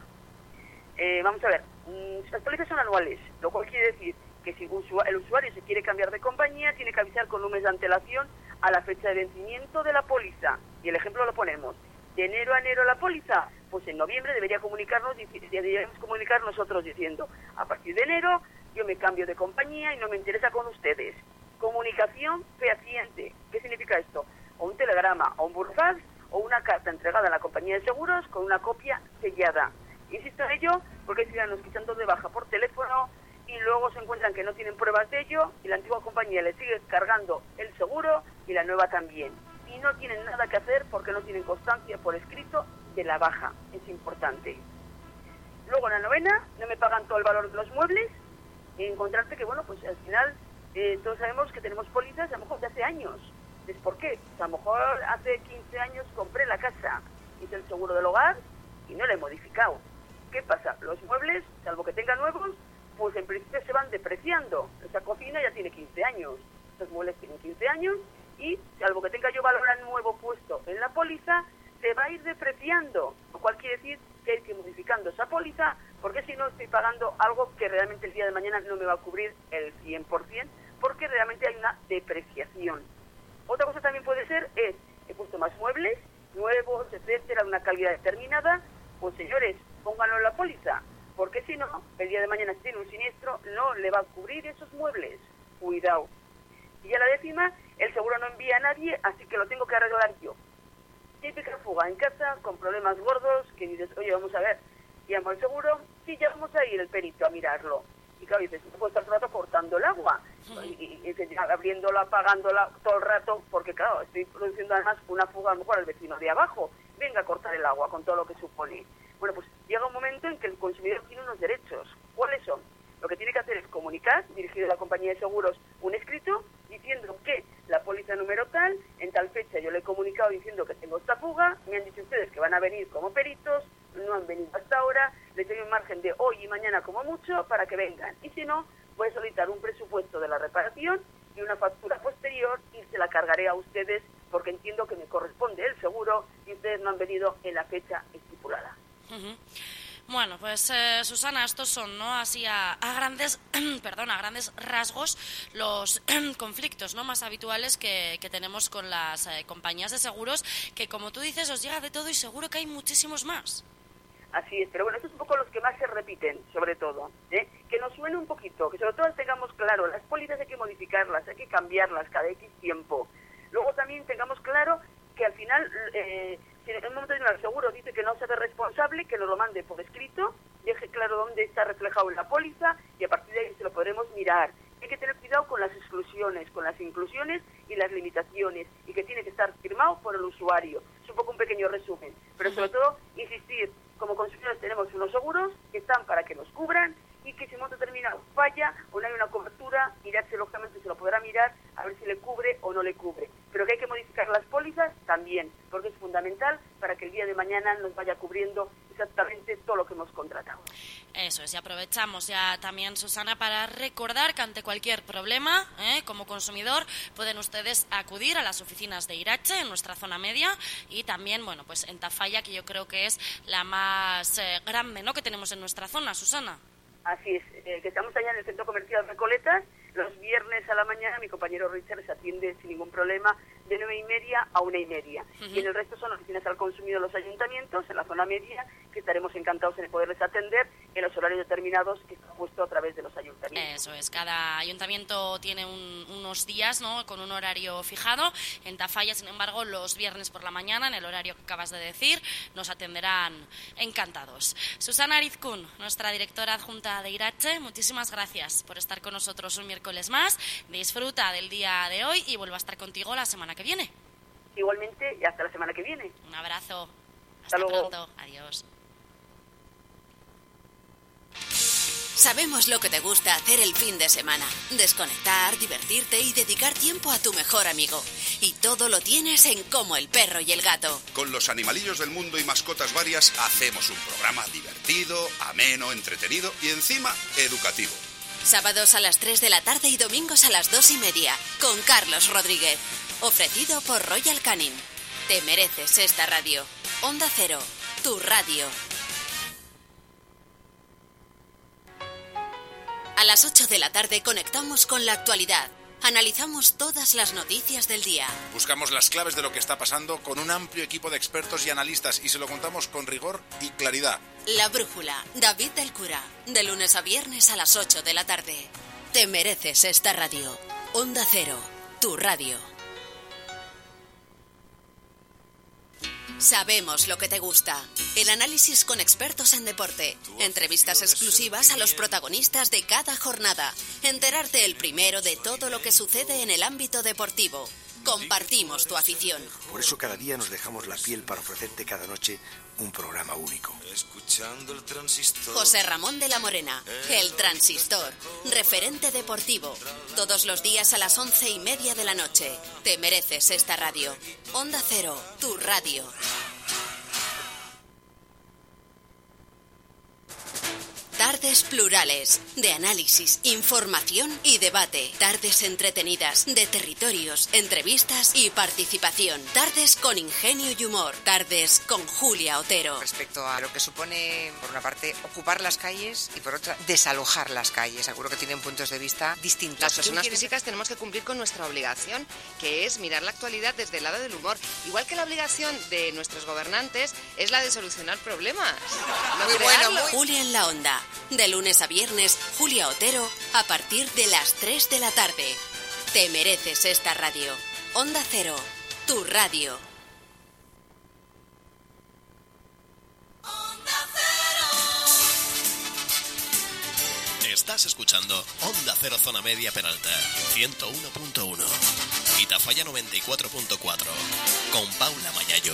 Eh, vamos a ver, mm, las pólizas son anuales, lo cual quiere decir que si usua- el usuario se quiere cambiar de compañía, tiene que avisar con un mes de antelación a la fecha de vencimiento de la póliza. Y el ejemplo lo ponemos. De enero a enero la póliza, pues en noviembre debería comunicarnos, dici- deberíamos comunicar nosotros diciendo, a partir de enero yo me cambio de compañía y no me interesa con ustedes. Comunicación fehaciente. ¿Qué significa esto? O un telegrama, o un burofax, o una carta entregada a la compañía de seguros con una copia sellada. Insisto en ello porque hay ciudadanos que están de baja por teléfono y luego se encuentran que no tienen pruebas de ello y la antigua compañía le sigue cargando el seguro y la nueva también. Y no tienen nada que hacer porque no tienen constancia por escrito de la baja. Es importante. luego en la novena no me pagan todo el valor de los muebles y encontrarte que, bueno, pues al final eh, todos sabemos que tenemos pólizas a lo mejor de hace años. ¿Es por qué? O sea, a lo mejor hace quince años compré la casa, hice el seguro del hogar y no la he modificado. ¿Qué pasa? Los muebles, salvo que tengan nuevos, pues en principio se van depreciando. Esa cocina ya tiene quince años, estos muebles tienen quince años y salvo que tenga yo valor nuevo puesto en la póliza, se va a ir depreciando, lo cual quiere decir que hay que ir modificando esa póliza, porque si no estoy pagando algo que realmente el día de mañana no me va a cubrir el cien por ciento, porque realmente hay una depreciación. Otra cosa también puede ser es, he puesto más muebles, nuevos, etcétera, de una calidad determinada, pues señores, pónganlo en la póliza, porque si no, el día de mañana si tiene un siniestro, no le va a cubrir esos muebles. Cuidado. Y a la décima, el seguro no envía a nadie, así que lo tengo que arreglar yo. Típica fuga en casa, con problemas gordos, que dices, oye, vamos a ver, llamo al seguro, sí, ya vamos a ir el perito a mirarlo. Y claro, dices, no puedo estar todo el rato cortando el agua, y, y, y abriéndola, apagándola todo el rato, porque claro, estoy produciendo además una fuga a lo mejor al vecino de abajo, venga a cortar el agua con todo lo que supone. Bueno, pues llega un momento en que el consumidor tiene unos derechos. ¿Cuáles son? Lo que tiene que hacer es comunicar, dirigido a la compañía de seguros, un escrito diciendo que la póliza número tal, en tal fecha yo le he comunicado diciendo que tengo esta fuga, me han dicho ustedes que van a venir como peritos, no han venido hasta ahora, les doy un margen de hoy y mañana como mucho para que vengan. Y si no, voy a solicitar un presupuesto de la reparación y una factura posterior y se la cargaré a ustedes porque entiendo que me corresponde el seguro y ustedes no han venido en la fecha estipulada. Uh-huh. Bueno, pues eh, Susana, estos son, ¿no? Así a, a grandes, perdón, a grandes rasgos los conflictos, ¿no? Más habituales que, que tenemos con las eh, compañías de seguros, que como tú dices os llega de todo y seguro que hay muchísimos más. Así es, pero bueno, estos son un poco los que más se repiten, sobre todo, ¿eh? Que nos suene un poquito, que sobre todo tengamos claro, las pólizas hay que modificarlas, hay que cambiarlas cada X tiempo. Luego también tengamos claro que al final, eh, si en un momento de el seguro dice que no se ve responsable, que nos lo mande por escrito, deje claro dónde está reflejado en la póliza y a partir de ahí se lo podremos mirar. Hay que tener cuidado con las exclusiones, con las inclusiones y las limitaciones, y que tiene que estar firmado por el usuario. Es un poco un pequeño resumen, pero sobre todo insistir, como consumidores tenemos unos seguros que están para que nos cubran y que si en un momento determinado falla o no hay una cobertura, mirarse lógicamente se lo podrá mirar a ver si le cubre o no le cubre. Pero que hay que modificar las pólizas también, porque es fundamental para que el día de mañana nos vaya cubriendo exactamente todo lo que hemos contratado. Eso es, y aprovechamos ya también, Susana, para recordar que ante cualquier problema, ¿eh? como consumidor, pueden ustedes acudir a las oficinas de Irache en nuestra zona media y también, bueno, pues en Tafalla, que yo creo que es la más eh, grande, ¿no?, que tenemos en nuestra zona, Susana. Así es, eh, que estamos allá en el Centro Comercial Recoletas, los viernes a la mañana mi compañero Richard se atiende sin ningún problema de nueve y media a una y media. Uh-huh. Y en el resto son oficinas al consumidor de los ayuntamientos, en la zona media, que estaremos encantados en poderles atender en los horarios determinados que está puesto a través de los ayuntamientos. Eso es, cada ayuntamiento tiene un, unos días, ¿no?, con un horario fijado. En Tafalla, sin embargo, los viernes por la mañana, en el horario que acabas de decir, nos atenderán encantados. Susana Arizkun, nuestra directora adjunta de Irache, muchísimas gracias por estar con nosotros un miércoles más. Disfruta del día de hoy y vuelvo a estar contigo la semana que viene. Igualmente, y hasta la semana que viene. Un abrazo. Hasta, hasta luego. pronto. Adiós. Sabemos lo que te gusta hacer el fin de semana. Desconectar, divertirte y dedicar tiempo a tu mejor amigo. Y todo lo tienes en Como el perro y el gato. Con los animalillos del mundo y mascotas varias hacemos un programa divertido, ameno, entretenido y encima educativo. Sábados a las tres de la tarde y domingos a las dos y media. Con Carlos Rodríguez. Ofrecido por Royal Canin. Te mereces esta radio. Onda Cero, tu radio. A las ocho de la tarde conectamos con la actualidad. Analizamos todas las noticias del día. Buscamos las claves de lo que está pasando con un amplio equipo de expertos y analistas y se lo contamos con rigor y claridad. La Brújula, David del Cura, de lunes a viernes a las ocho de la tarde. Te mereces esta radio. Onda Cero, tu radio. Sabemos lo que te gusta. El análisis con expertos en deporte. Entrevistas exclusivas a los protagonistas de cada jornada. Enterarte el primero de todo lo que sucede en el ámbito deportivo. Compartimos tu afición. Por eso cada día nos dejamos la piel para ofrecerte cada noche un programa único. Escuchando el transistor. José Ramón de la Morena, El Transistor, referente deportivo. Todos los días a las once y media de la noche. Te mereces esta radio. Onda Cero, tu radio. Tardes plurales, de análisis, información y debate. Tardes entretenidas, de territorios, entrevistas y participación. Tardes con ingenio y humor. Tardes con Julia Otero. Respecto a lo que supone, por una parte, ocupar las calles y por otra, desalojar las calles. Seguro que tienen puntos de vista distintos. Las personas físicas tenemos que cumplir con nuestra obligación, que es mirar la actualidad desde el lado del humor. Igual que la obligación de nuestros gobernantes es la de solucionar problemas. No Muy bueno, crearlos. muy... Julia en la Onda. De lunes a viernes, Julia Otero, a partir de las tres de la tarde. Te mereces esta radio. Onda Cero, tu radio. Estás escuchando Onda Cero Zona Media Peralta, ciento uno punto uno. Y Tafalla noventa y cuatro punto cuatro. Con Paula Mayayo.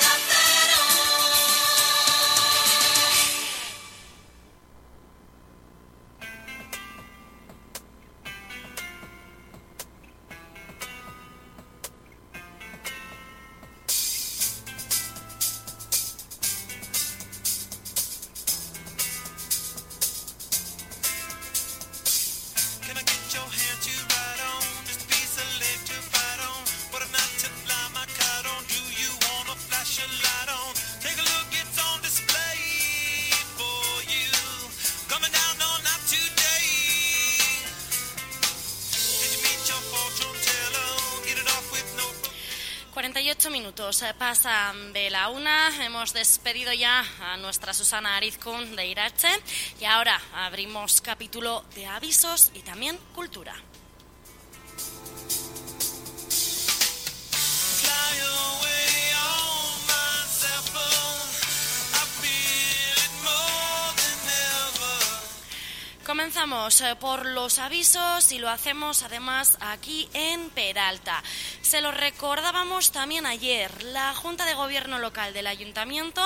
cuarenta y ocho minutos pasan de la una. Hemos despedido ya a nuestra Susana Arizcún de Irache y ahora abrimos capítulo de avisos y también cultura. Comenzamos por los avisos y lo hacemos además aquí en Peralta. Se lo recordábamos también ayer. La Junta de Gobierno Local del Ayuntamiento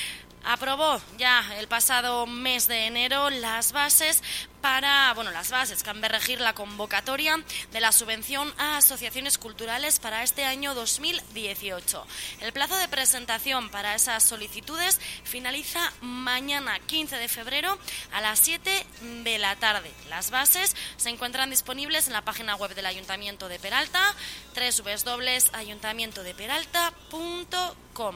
aprobó ya el pasado mes de enero las bases para, bueno, las bases que han de regir la convocatoria de la subvención a asociaciones culturales para este año dos mil dieciocho. El plazo de presentación para esas solicitudes finaliza mañana quince de febrero a las siete de la tarde. Las bases se encuentran disponibles en la página web del Ayuntamiento de Peralta, doble u doble u doble u punto ayuntamiento de peralta punto com.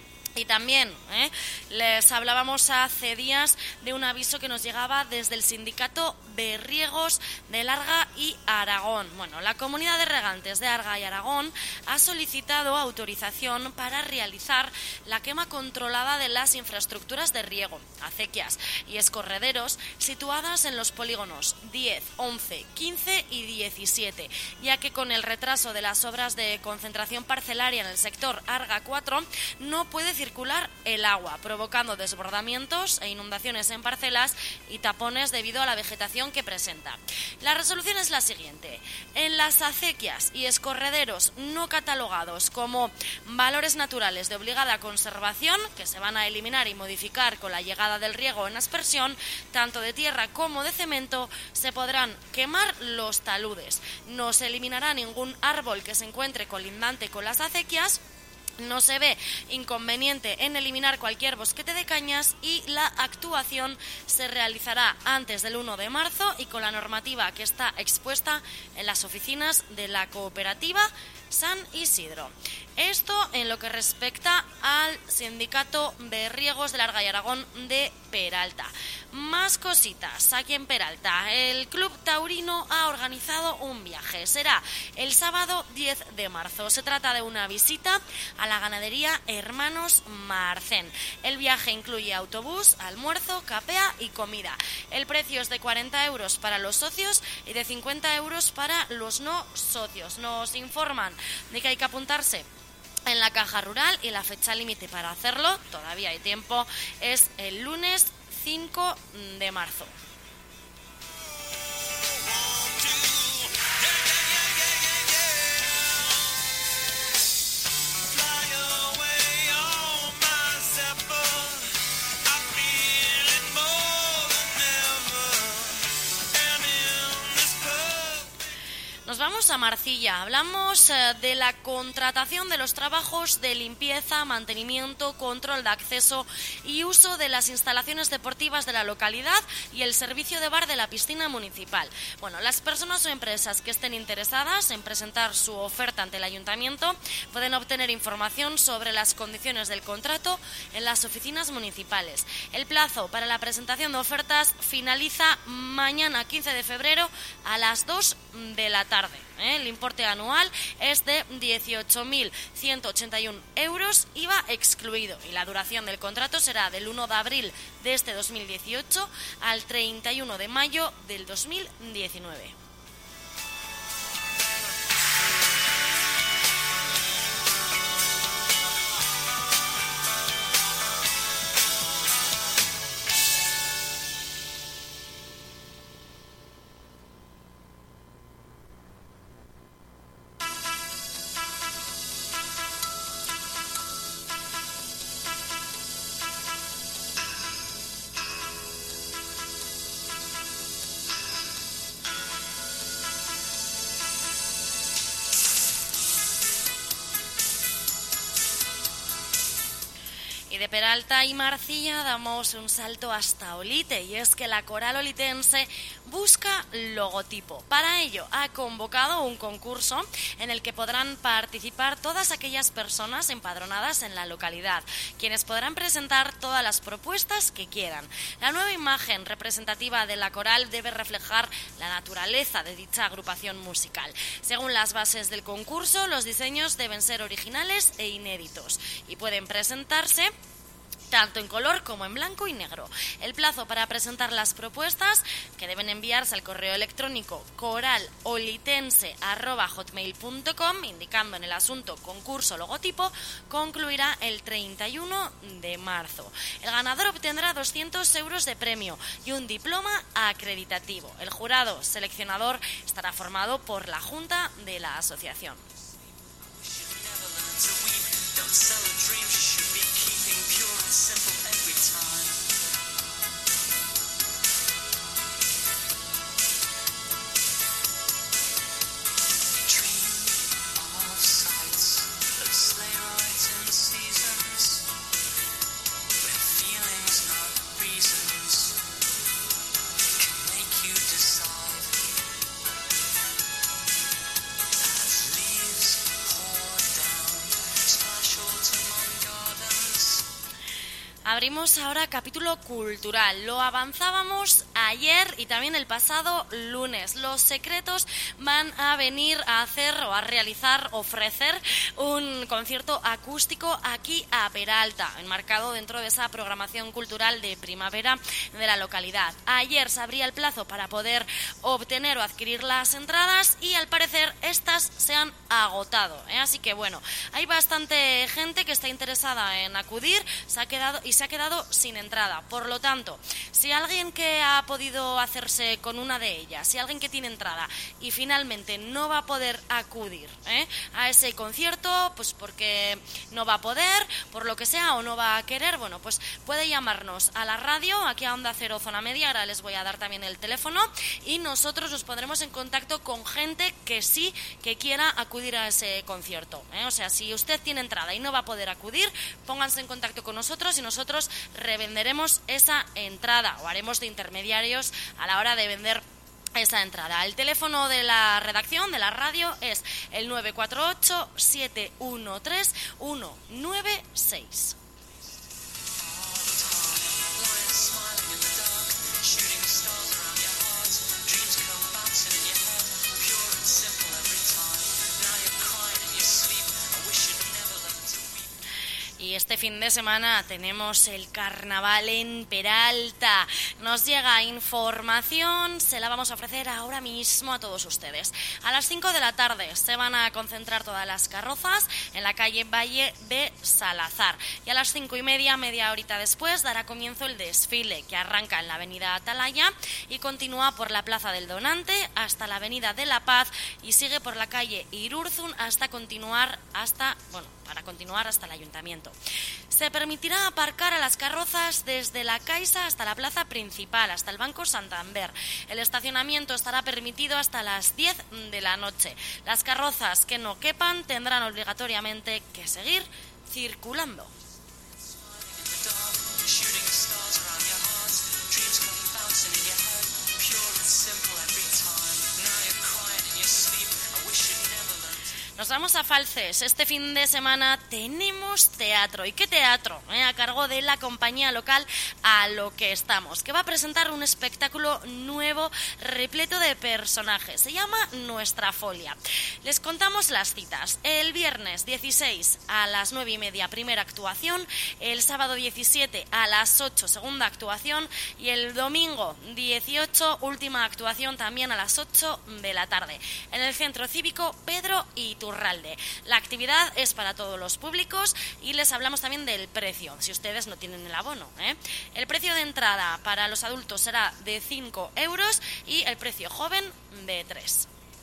Y también ¿eh? les hablábamos hace días de un aviso que nos llegaba desde el sindicato de riegos de Arga y Aragón. Bueno, la comunidad de regantes de Arga y Aragón ha solicitado autorización para realizar la quema controlada de las infraestructuras de riego, acequias y escorrederos situadas en los polígonos diez, once, quince y diecisiete, ya que con el retraso de las obras de concentración parcelaria en el sector Arga cuatro no puede circular el agua, provocando desbordamientos e inundaciones en parcelas y tapones debido a la vegetación que presenta. La resolución es la siguiente: en las acequias y escorrederos no catalogados como valores naturales de obligada conservación, que se van a eliminar y modificar con la llegada del riego en aspersión, tanto de tierra como de cemento, se podrán quemar los taludes. No se eliminará ningún árbol que se encuentre colindante con las acequias. No se ve inconveniente en eliminar cualquier bosquete de cañas y la actuación se realizará antes del uno de marzo y con la normativa que está expuesta en las oficinas de la cooperativa San Isidro. Esto en lo que respecta al sindicato de riegos de Arga y Aragón de Peralta. Más cositas aquí en Peralta. El Club Taurino ha organizado un viaje. Será el sábado diez de marzo. Se trata de una visita a la ganadería Hermanos Marcén. El viaje incluye autobús, almuerzo, capea y comida. El precio es de cuarenta euros para los socios y de cincuenta euros para los no socios. Nos informan de que hay que apuntarse en la caja rural y la fecha límite para hacerlo, todavía hay tiempo, es el lunes cinco de marzo. Nos vamos a Marcilla. Hablamos eh, de la contratación de los trabajos de limpieza, mantenimiento, control de acceso y uso de las instalaciones deportivas de la localidad y el servicio de bar de la piscina municipal. Bueno, las personas o empresas que estén interesadas en presentar su oferta ante el ayuntamiento pueden obtener información sobre las condiciones del contrato en las oficinas municipales. El plazo para la presentación de ofertas finaliza mañana quince de febrero a las dos de la tarde. ¿eh? El importe anual es de dieciocho mil ciento ochenta y uno euros, I V A excluido, y la duración del contrato será del uno de abril de este dos mil dieciocho al treinta y uno de mayo del dos mil diecinueve. De Peralta y Marcilla damos un salto hasta Olite, y es que la Coral Olitense busca logotipo. Para ello ha convocado un concurso en el que podrán participar todas aquellas personas empadronadas en la localidad, quienes podrán presentar todas las propuestas que quieran. La nueva imagen representativa de la coral debe reflejar la naturaleza de dicha agrupación musical. Según las bases del concurso, los diseños deben ser originales e inéditos y pueden presentarse tanto en color como en blanco y negro. El plazo para presentar las propuestas, que deben enviarse al correo electrónico coralolitense arroba hotmail punto com, indicando en el asunto concurso logotipo, concluirá el treinta y uno de marzo. El ganador obtendrá doscientos euros de premio y un diploma acreditativo. El jurado seleccionador estará formado por la Junta de la asociación. Abrimos ahora capítulo cultural. Lo avanzábamos ayer y también el pasado lunes. Los Secretos van a venir a hacer o a realizar, ofrecer un concierto acústico aquí a Peralta, enmarcado dentro de esa programación cultural de primavera de la localidad. Ayer se abría el plazo para poder obtener o adquirir las entradas y al parecer estas se han agotado, ¿eh? Así que bueno, hay bastante gente que está interesada en acudir, se ha quedado y se ha quedado sin entrada. Por lo tanto, si alguien que ha podido hacerse con una de ellas, si alguien que tiene entrada y finalmente no va a poder acudir ¿eh? a ese concierto, pues porque no va a poder, por lo que sea, o no va a querer, bueno, pues puede llamarnos a la radio, aquí a Onda Cero Zona Media, ahora les voy a dar también el teléfono, y nosotros nos pondremos en contacto con gente que sí que quiera acudir a ese concierto, ¿eh? O sea, si usted tiene entrada y no va a poder acudir, pónganse en contacto con nosotros y nosotros revenderemos esa entrada o haremos de intermediarios a la hora de vender esa entrada. El teléfono de la redacción de la radio es el nueve cuatro ocho, siete uno tres, uno nueve seis. Y este fin de semana tenemos el carnaval en Peralta. Nos llega información, se la vamos a ofrecer ahora mismo a todos ustedes. A las cinco de la tarde se van a concentrar todas las carrozas en la calle Valle de Salazar. Y a las cinco y media, media horita después, dará comienzo el desfile, que arranca en la avenida Atalaya y continúa por la Plaza del Donante hasta la avenida de La Paz y sigue por la calle Irurzun hasta continuar hasta, bueno, para continuar hasta el ayuntamiento. Ayuntamiento. Se permitirá aparcar a las carrozas desde la Caixa hasta la plaza principal, hasta el Banco Santander. El estacionamiento estará permitido hasta las diez de la noche. Las carrozas que no quepan tendrán obligatoriamente que seguir circulando. Nos vamos a Falces. Este fin de semana tenemos teatro. ¿Y qué teatro? ¿Eh? A cargo de la compañía local A lo que estamos, que va a presentar un espectáculo nuevo repleto de personajes. Se llama Nuestra Folia. Les contamos las citas. El viernes dieciséis a las nueve y media, primera actuación. El sábado diecisiete a las ocho, segunda actuación. Y el domingo dieciocho, última actuación también a las ocho de la tarde. En el Centro Cívico Pedro Iturralde. La actividad es para todos los públicos y les hablamos también del precio, si ustedes no tienen el abono, ¿eh? El precio de entrada para los adultos será de cinco euros y el precio joven de tres.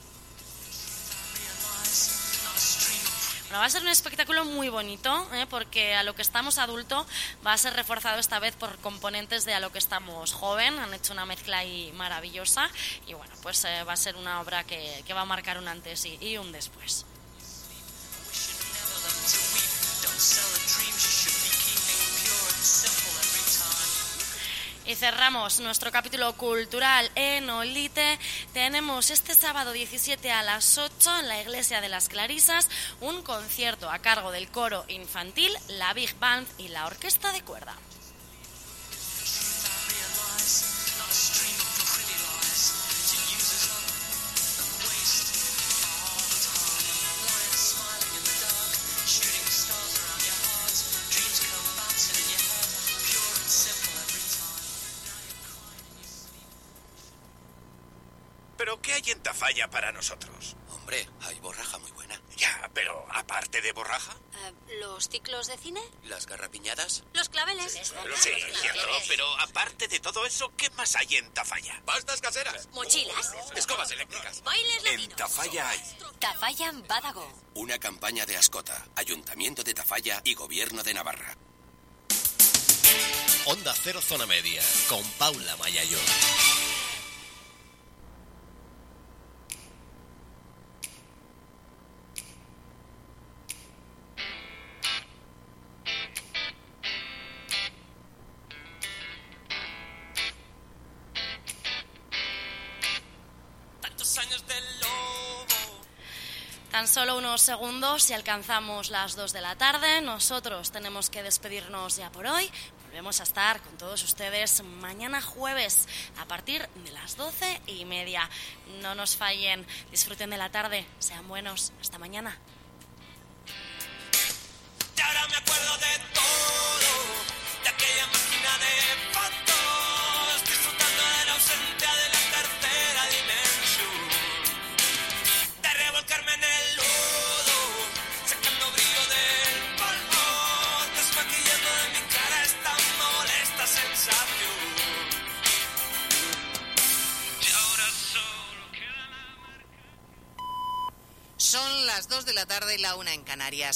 Bueno, va a ser un espectáculo muy bonito, ¿eh? Porque A lo que estamos adulto va a ser reforzado esta vez por componentes de A lo que estamos joven. Han hecho una mezcla ahí maravillosa y bueno, pues eh, va a ser una obra que, que va a marcar un antes y, y un después. Y cerramos nuestro capítulo cultural en Olite. Tenemos este sábado diecisiete a las ocho en la Iglesia de las Clarisas un concierto a cargo del coro infantil, la Big Band y la Orquesta de Cuerda. ¿Pero qué hay en Tafalla para nosotros? Hombre, hay borraja muy buena. Ya, pero aparte de borraja... Uh, ¿Los ciclos de cine? ¿Las garrapiñadas? ¿Los claveles? Sí, sí, cierto, pero aparte de todo eso, ¿qué más hay en Tafalla? Pastas caseras. Mochilas. Escobas eléctricas. Bailes latinos. En Tafalla hay... Tafalla Badago. Una campaña de Ascota, Ayuntamiento de Tafalla y Gobierno de Navarra. Onda Cero Zona Media, con Paula Mayayo. Tan solo unos segundos y alcanzamos las dos de la tarde. Nosotros tenemos que despedirnos ya por hoy. Volvemos a estar con todos ustedes mañana jueves a partir de las doce y media. No nos fallen, disfruten de la tarde, sean buenos. Hasta mañana. Y ahora me acuerdo de todo, de aquella máquina de fotos, disfrutando de la ausencia de la tercera dimensión, de revolcarme en el lodo, sacando brillo del polvo, desmaquillando de mi cara esta molesta sensación. Y ahora solo queda la marca. Son las dos de la tarde y la una en Canarias.